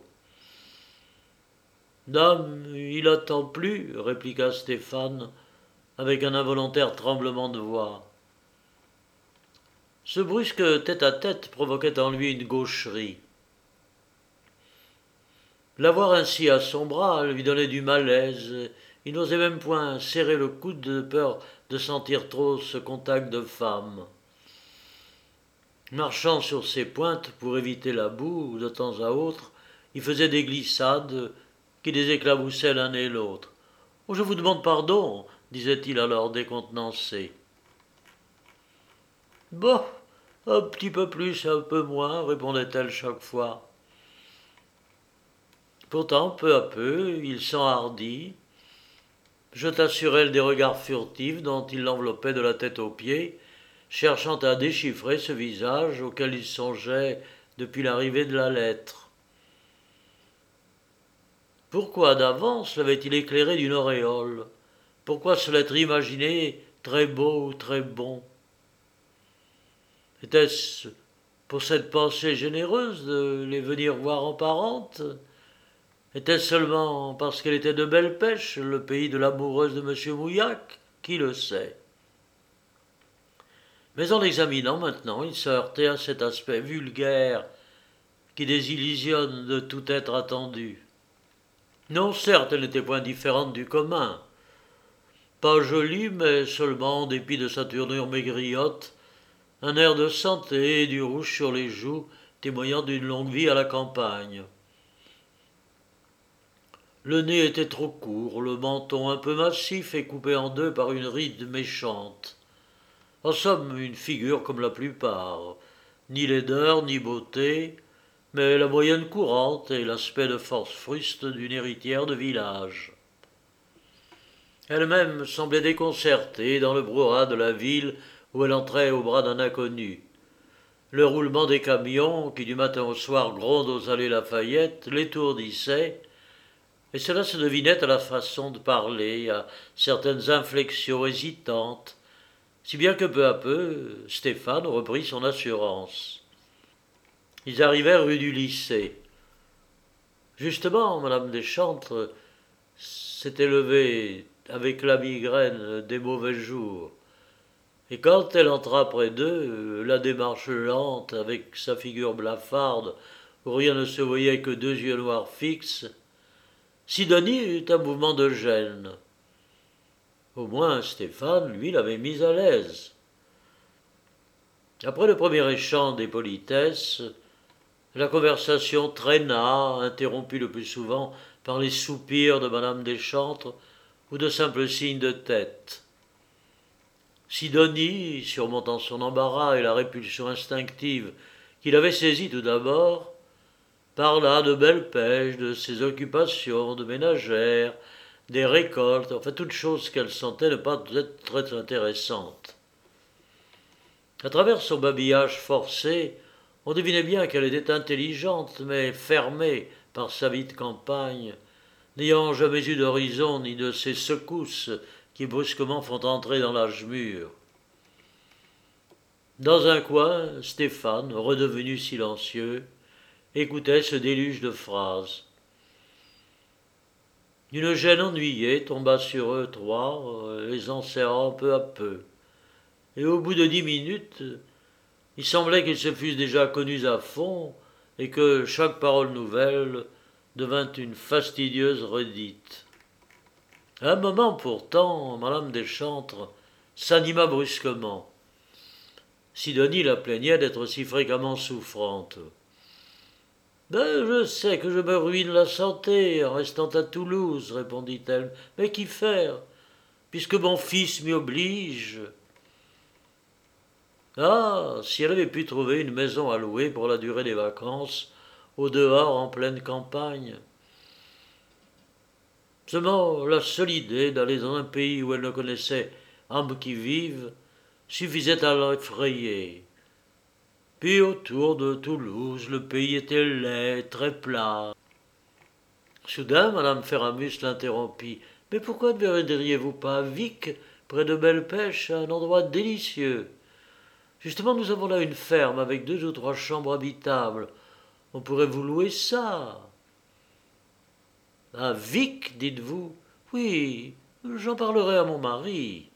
« Dame, il attend plus, » répliqua Stéphane, avec un involontaire tremblement de voix. Ce brusque tête-à-tête provoquait en lui une gaucherie. L'avoir ainsi à son bras lui donnait du malaise. Il n'osait même point serrer le coude de peur de sentir trop ce contact de femme. Marchant sur ses pointes pour éviter la boue, de temps à autre, il faisait des glissades qui les éclaboussaient l'un et l'autre. « Oh, je vous demande pardon, » disait-il alors décontenancé. « Bon, un petit peu plus, un peu moins, » répondait-elle chaque fois. Pourtant, peu à peu, il s'enhardit, jeta sur elle des regards furtifs dont il l'enveloppait de la tête aux pieds, cherchant à déchiffrer ce visage auquel il songeait depuis l'arrivée de la lettre. Pourquoi d'avance l'avait-il éclairé d'une auréole? Pourquoi se l'être imaginé très beau ou très bon? Était-ce pour cette pensée généreuse de les venir voir en parente? Était-ce seulement parce qu'elle était de belle pêche, le pays de l'amoureuse de M. Mouillac? Qui le sait? Mais en l'examinant maintenant, il se heurtait à cet aspect vulgaire qui désillusionne de tout être attendu. Non, certes, elle n'était point différente du commun. Pas jolie, mais seulement, en dépit de sa tournure maigriotte, un air de santé et du rouge sur les joues témoignant d'une longue vie à la campagne. Le nez était trop court, le menton un peu massif et coupé en deux par une ride méchante. En somme, une figure comme la plupart, ni laideur ni beauté, mais la moyenne courante et l'aspect de force fruste d'une héritière de village. Elle-même semblait déconcertée dans le brouhaha de la ville où elle entrait au bras d'un inconnu. Le roulement des camions, qui du matin au soir grondent aux allées Lafayette, l'étourdissait, et cela se devinait à la façon de parler, à certaines inflexions hésitantes, si bien que peu à peu, Stéphane reprit son assurance. Ils arrivèrent rue du lycée. Justement, madame Deschantres s'était levée avec la migraine des mauvais jours. Et quand elle entra près d'eux, la démarche lente, avec sa figure blafarde, où rien ne se voyait que deux yeux noirs fixes, Sidonie eut un mouvement de gêne. Au moins Stéphane, lui, l'avait mise à l'aise. Après le premier échange des politesses, la conversation traîna, interrompue le plus souvent par les soupirs de madame Deschantres ou de simples signes de tête. Sidonie, surmontant son embarras et la répulsion instinctive qui l'avait saisie tout d'abord, parla de belles pêches, de ses occupations de ménagère, des récoltes, enfin toutes choses qu'elle sentait ne pas être très intéressantes. À travers son babillage forcé, on devinait bien qu'elle était intelligente, mais fermée par sa vie de campagne, n'ayant jamais eu d'horizon ni de ces secousses qui brusquement font entrer dans l'âge mûr. Dans un coin, Stéphane, redevenu silencieux, écoutait ce déluge de phrases. Une gêne ennuyée tomba sur eux trois, les enserrant peu à peu. Et au bout de 10 minutes, il semblait qu'ils se fussent déjà connus à fond et que chaque parole nouvelle devint une fastidieuse redite. À un moment pourtant, madame Deschantres s'anima brusquement. Sidonie la plaignait d'être si fréquemment souffrante. Ben, je sais que je me ruine la santé en restant à Toulouse, répondit-elle. Mais qu'y faire, puisque mon fils m'y oblige. Ah, si elle avait pu trouver une maison à louer pour la durée des vacances, au dehors en pleine campagne. Seulement, la seule idée d'aller dans un pays où elle ne connaissait âme qui vive suffisait à l'effrayer. Puis autour de Toulouse, le pays était laid, très plat. Soudain, madame Ferramus l'interrompit. Mais pourquoi ne viendriez-vous pas à Vic, près de Belle-Pêche, un endroit délicieux? Justement, nous avons là une ferme avec 2 ou 3 chambres habitables. On pourrait vous louer ça. À Vic, dites-vous? Oui, j'en parlerai à mon mari.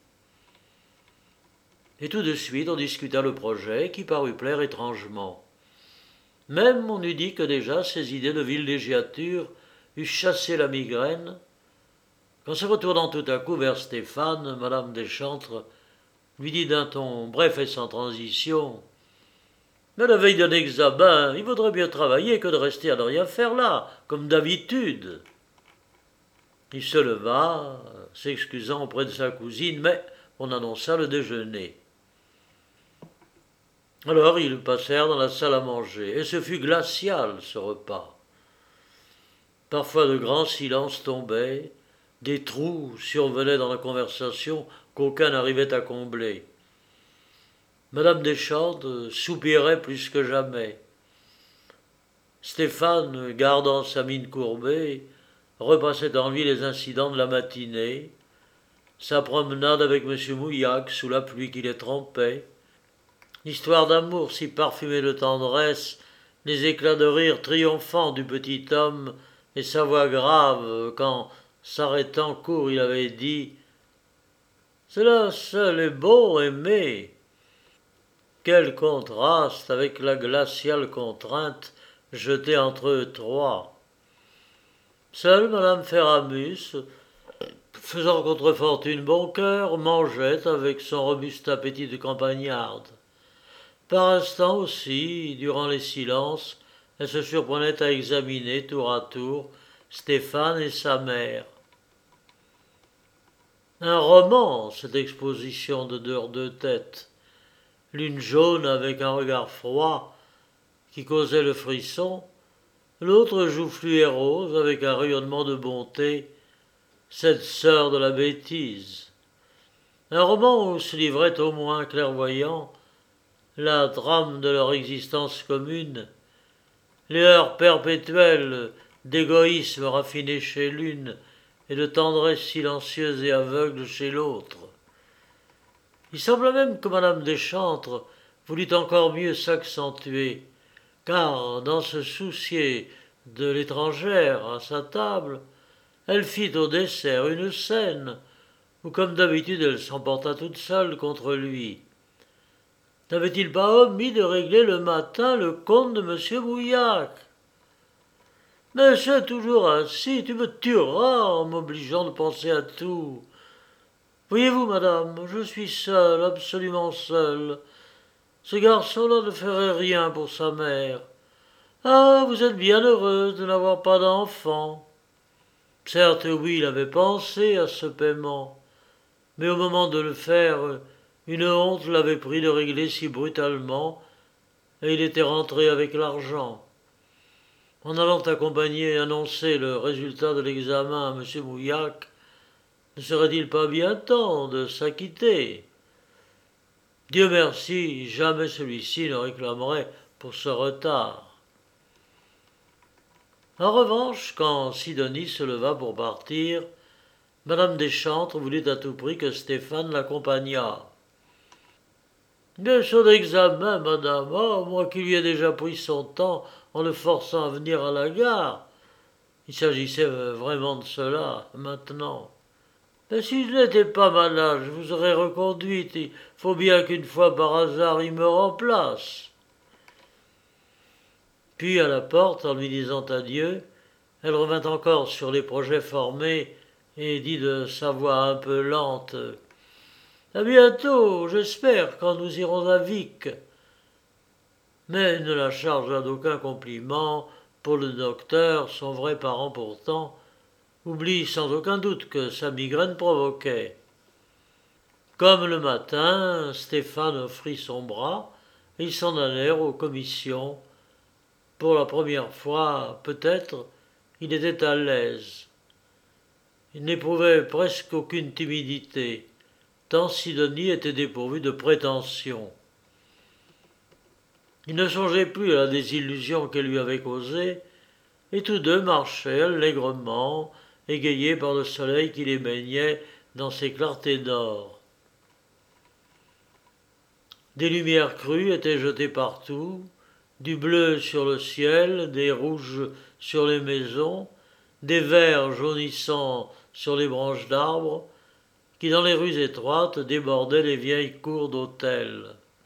Et tout de suite, on discuta le projet qui parut plaire étrangement. Même on eût dit que déjà ces idées de villégiature eussent chassé la migraine, quand se retournant tout à coup vers Stéphane, madame Deschantres lui dit d'un ton bref et sans transition. Mais la veille d'un examen, il vaudrait mieux travailler que de rester à ne rien faire là, comme d'habitude. Il se leva, s'excusant auprès de sa cousine, mais on annonça le déjeuner. Alors ils passèrent dans la salle à manger, et ce fut glacial, ce repas. Parfois de grands silences tombaient, des trous survenaient dans la conversation qu'aucun n'arrivait à combler. Madame Deschantres soupirait plus que jamais. Stéphane, gardant sa mine courbée, repassait en lui les incidents de la matinée, sa promenade avec M. Mouillac sous la pluie qui les trempait, l'histoire d'amour si parfumée de tendresse, les éclats de rire triomphants du petit homme et sa voix grave quand, s'arrêtant court, il avait dit « Cela seul est beau, aimer !» quel contraste avec la glaciale contrainte jetée entre eux trois. Seule Madame Ferramus, faisant contre fortune bon cœur, mangeait avec son robuste appétit de campagnarde. Par instants aussi, durant les silences, elle se surprenait à examiner tour à tour Stéphane et sa mère. Un roman, cette exposition de deux têtes, l'une jaune avec un regard froid qui causait le frisson, l'autre joufflue et rose avec un rayonnement de bonté, cette sœur de la bêtise. Un roman où se livrait au moins clairvoyant la trame de leur existence commune, les heures perpétuelles d'égoïsme raffiné chez l'une et de tendresse silencieuse et aveugle chez l'autre. Il sembla même que madame Deschantres voulut encore mieux s'accentuer, car dans ce soucier de l'étrangère à sa table, elle fit au dessert une scène où, comme d'habitude, elle s'emporta toute seule contre lui. N'avait-il pas omis de régler le matin le compte de M. Bouillac? Mais c'est toujours ainsi, tu me tueras en m'obligeant de penser à tout. Voyez-vous, madame, je suis seul, absolument seul. Ce garçon-là ne ferait rien pour sa mère. Ah, vous êtes bien heureuse de n'avoir pas d'enfant. Certes, oui, il avait pensé à ce paiement, mais au moment de le faire, une honte l'avait pris de régler si brutalement, et il était rentré avec l'argent. En allant accompagner et annoncer le résultat de l'examen à M. Bouillac, ne serait-il pas bien temps de s'acquitter? Dieu merci, jamais celui-ci ne réclamerait pour ce retard. En revanche, quand Sidonie se leva pour partir, madame Deschantres voulut à tout prix que Stéphane l'accompagnât. Bien sûr d'examen, madame, oh, moi qui lui ai déjà pris son temps en le forçant à venir à la gare. Il s'agissait vraiment de cela, maintenant. Mais si je n'étais pas malade, je vous aurais reconduite. Il faut bien qu'une fois par hasard il me remplace. Puis à la porte, en lui disant adieu, elle revint encore sur les projets formés et dit de sa voix un peu lente: À bientôt, j'espère, quand nous irons à Vic. Mais ne la chargea d'aucun compliment pour le docteur, son vrai parent pourtant, oublie sans aucun doute que sa migraine provoquait. Comme le matin, Stéphane offrit son bras et ils s'en allèrent aux commissions. Pour la première fois, peut-être, il était à l'aise. Il n'éprouvait presque aucune timidité, tant Sidonie était dépourvue de prétention. Il ne songeait plus à la désillusion qu'elle lui avait causée, et tous deux marchaient allègrement, égayés par le soleil qui les baignait dans ses clartés d'or. Des lumières crues étaient jetées partout, du bleu sur le ciel, des rouges sur les maisons, des verts jaunissants sur les branches d'arbres, qui dans les rues étroites débordaient les vieilles cours d'hôtels.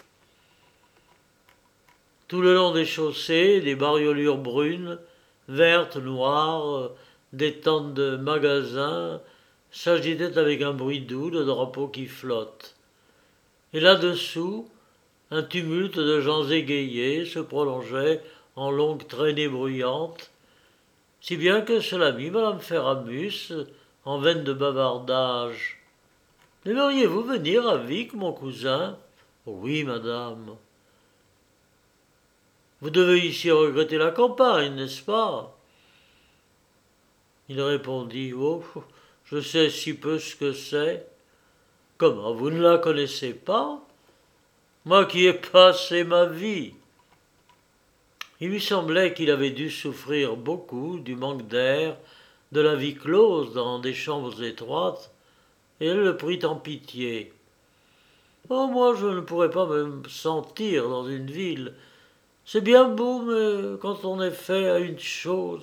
Tout le long des chaussées, des bariolures brunes, vertes, noires, des tentes de magasins s'agitaient avec un bruit doux de drapeaux qui flottent. Et là-dessous, un tumulte de gens égayés se prolongeait en longues traînées bruyantes, si bien que cela mit madame Ferramus en veine de bavardage. « Aimeriez-vous venir à Vic, mon cousin ?»« Oui, madame. »« Vous devez ici regretter la campagne, n'est-ce pas ?» Il répondit: « Oh, je sais si peu ce que c'est. »« Comment, vous ne la connaissez pas? Moi qui ai passé ma vie. » Il lui semblait qu'il avait dû souffrir beaucoup du manque d'air, de la vie close dans des chambres étroites, et elle le prit en pitié. « Oh, moi, je ne pourrais pas me sentir dans une ville. C'est bien beau, mais quand on est fait à une chose... »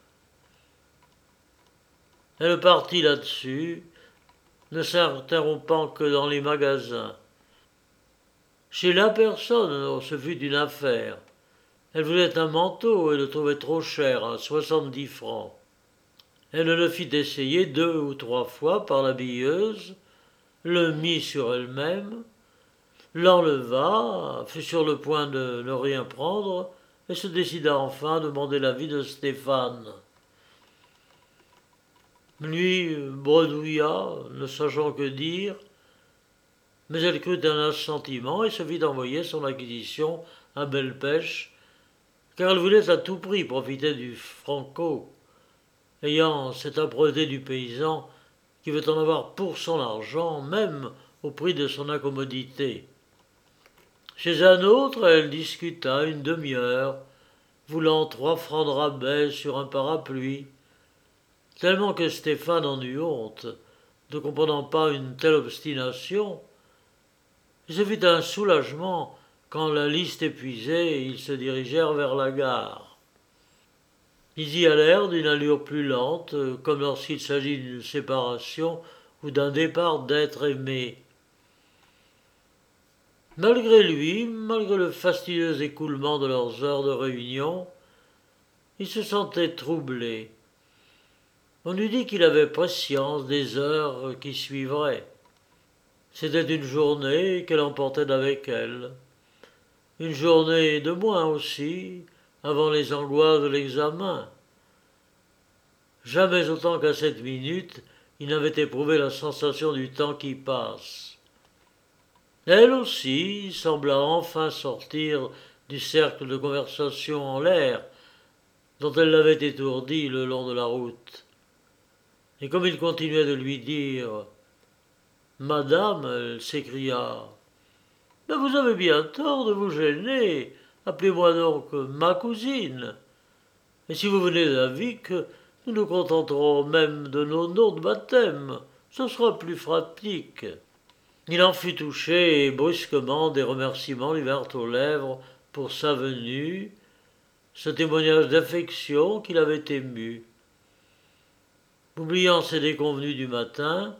Elle partit là-dessus, ne s'interrompant que dans les magasins. Chez la personne, oh, ce fut une affaire. Elle voulait un manteau et le trouvait trop cher, à 70 francs. Elle le fit essayer 2 ou 3 fois par l'habilleuse, le mit sur elle-même, l'enleva, fut sur le point de ne rien prendre, et se décida enfin à demander l'avis de Stéphane. Lui bredouilla, ne sachant que dire, mais elle crut un assentiment et se fit envoyer son acquisition à belle pêche, car elle voulait à tout prix profiter du franco, ayant cette âpreté du paysan qui veut en avoir pour son argent, même au prix de son incommodité. Chez un autre, elle discuta une demi-heure, voulant 3 francs de rabais sur un parapluie, tellement que Stéphane en eut honte, ne comprenant pas une telle obstination. Ce fut un soulagement quand, la liste épuisée, ils se dirigèrent vers la gare. Ils y allèrent d'une allure plus lente, comme lorsqu'il s'agit d'une séparation ou d'un départ d'êtres aimés. Malgré lui, malgré le fastidieux écoulement de leurs heures de réunion, il se sentait troublé. On eût dit qu'il avait prescience des heures qui suivraient. C'était une journée qu'elle emportait avec elle. Une journée de moins aussi, avant les angoisses de l'examen. Jamais autant qu'à cette minute, il n'avait éprouvé la sensation du temps qui passe. Elle aussi sembla enfin sortir du cercle de conversation en l'air dont elle l'avait étourdi le long de la route. Et comme il continuait de lui dire « Madame », elle s'écria « Mais vous avez bien tort de vous gêner, appelez-moi donc ma cousine. Et si vous venez à Vic, nous nous contenterons même de nos noms de baptême, ce sera plus pratique. » Il en fut touché et brusquement des remerciements lui vinrent aux lèvres pour sa venue, ce témoignage d'affection qui l'avait ému. Oubliant ses déconvenues du matin,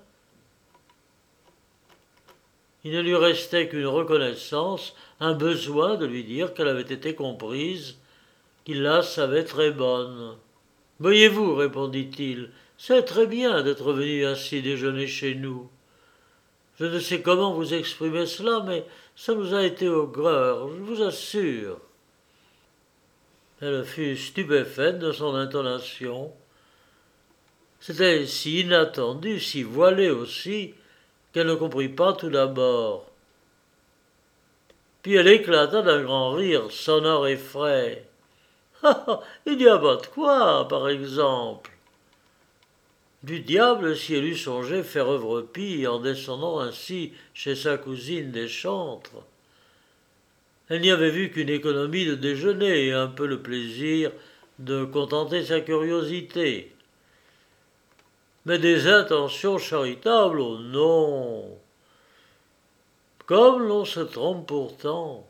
il ne lui restait qu'une reconnaissance, un besoin de lui dire qu'elle avait été comprise, qu'il la savait très bonne. « Voyez-vous, répondit-il, c'est très bien d'être venu ainsi déjeuner chez nous. Je ne sais comment vous exprimer cela, mais ça nous a été au cœur, je vous assure. » Elle fut stupéfaite de son intonation. C'était si inattendu, si voilé aussi, qu'elle ne comprit pas tout d'abord. Puis elle éclata d'un grand rire sonore et frais. « Ah, il n'y a pas de quoi, par exemple. » Du diable si elle eût songé faire œuvre pie en descendant ainsi chez sa cousine des Chantres. Elle n'y avait vu qu'une économie de déjeuner et un peu le plaisir de contenter sa curiosité. Mais des intentions charitables, oh non. Comme l'on se trompe pourtant.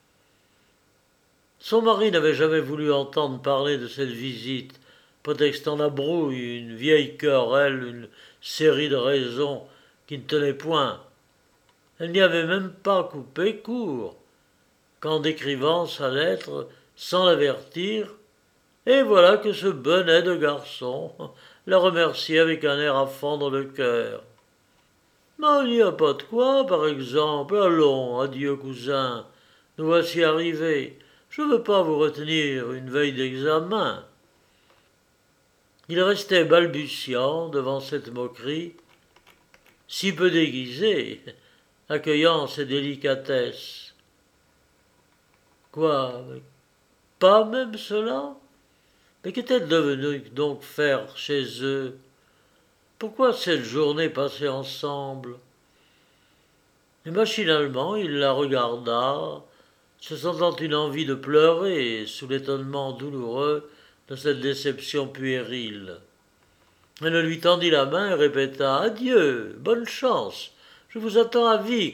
Son mari n'avait jamais voulu entendre parler de cette visite, prétextant la brouille, une vieille querelle, une série de raisons qui ne tenaient point. Elle n'y avait même pas coupé court, qu'en décrivant sa lettre, sans l'avertir, et voilà que ce bonnet de garçon la remerciait avec un air à fendre le cœur. « Mais il n'y a pas de quoi, par exemple. Allons, adieu, cousin. Nous voici arrivés. Je ne veux pas vous retenir une veille d'examen. » Il restait balbutiant devant cette moquerie, si peu déguisée, accueillant ses délicatesses. Quoi? Pas même cela? Mais qu'était-elle devenue donc faire chez eux? Pourquoi cette journée passée ensemble? Et machinalement, il la regarda, se sentant une envie de pleurer sous l'étonnement douloureux de cette déception puérile. Elle lui tendit la main et répéta « Adieu, bonne chance, je vous attends à Vic. »«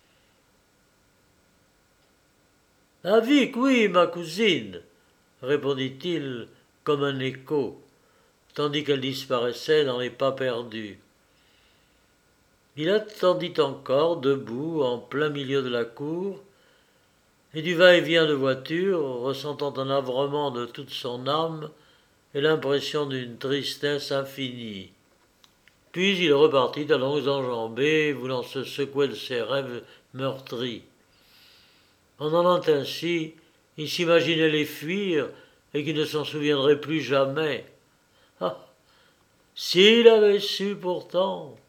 À Vic, oui, ma cousine, » répondit-il comme un écho, tandis qu'elle disparaissait dans les pas perdus. Il attendit encore, debout, en plein milieu de la cour, et du va-et-vient de voitures, ressentant un navrement de toute son âme et l'impression d'une tristesse infinie. Puis il repartit à longues enjambées, voulant se secouer de ses rêves meurtris. En allant ainsi, il s'imaginait les fuir et qu'il ne s'en souviendrait plus jamais. Ah, s'il avait su pourtant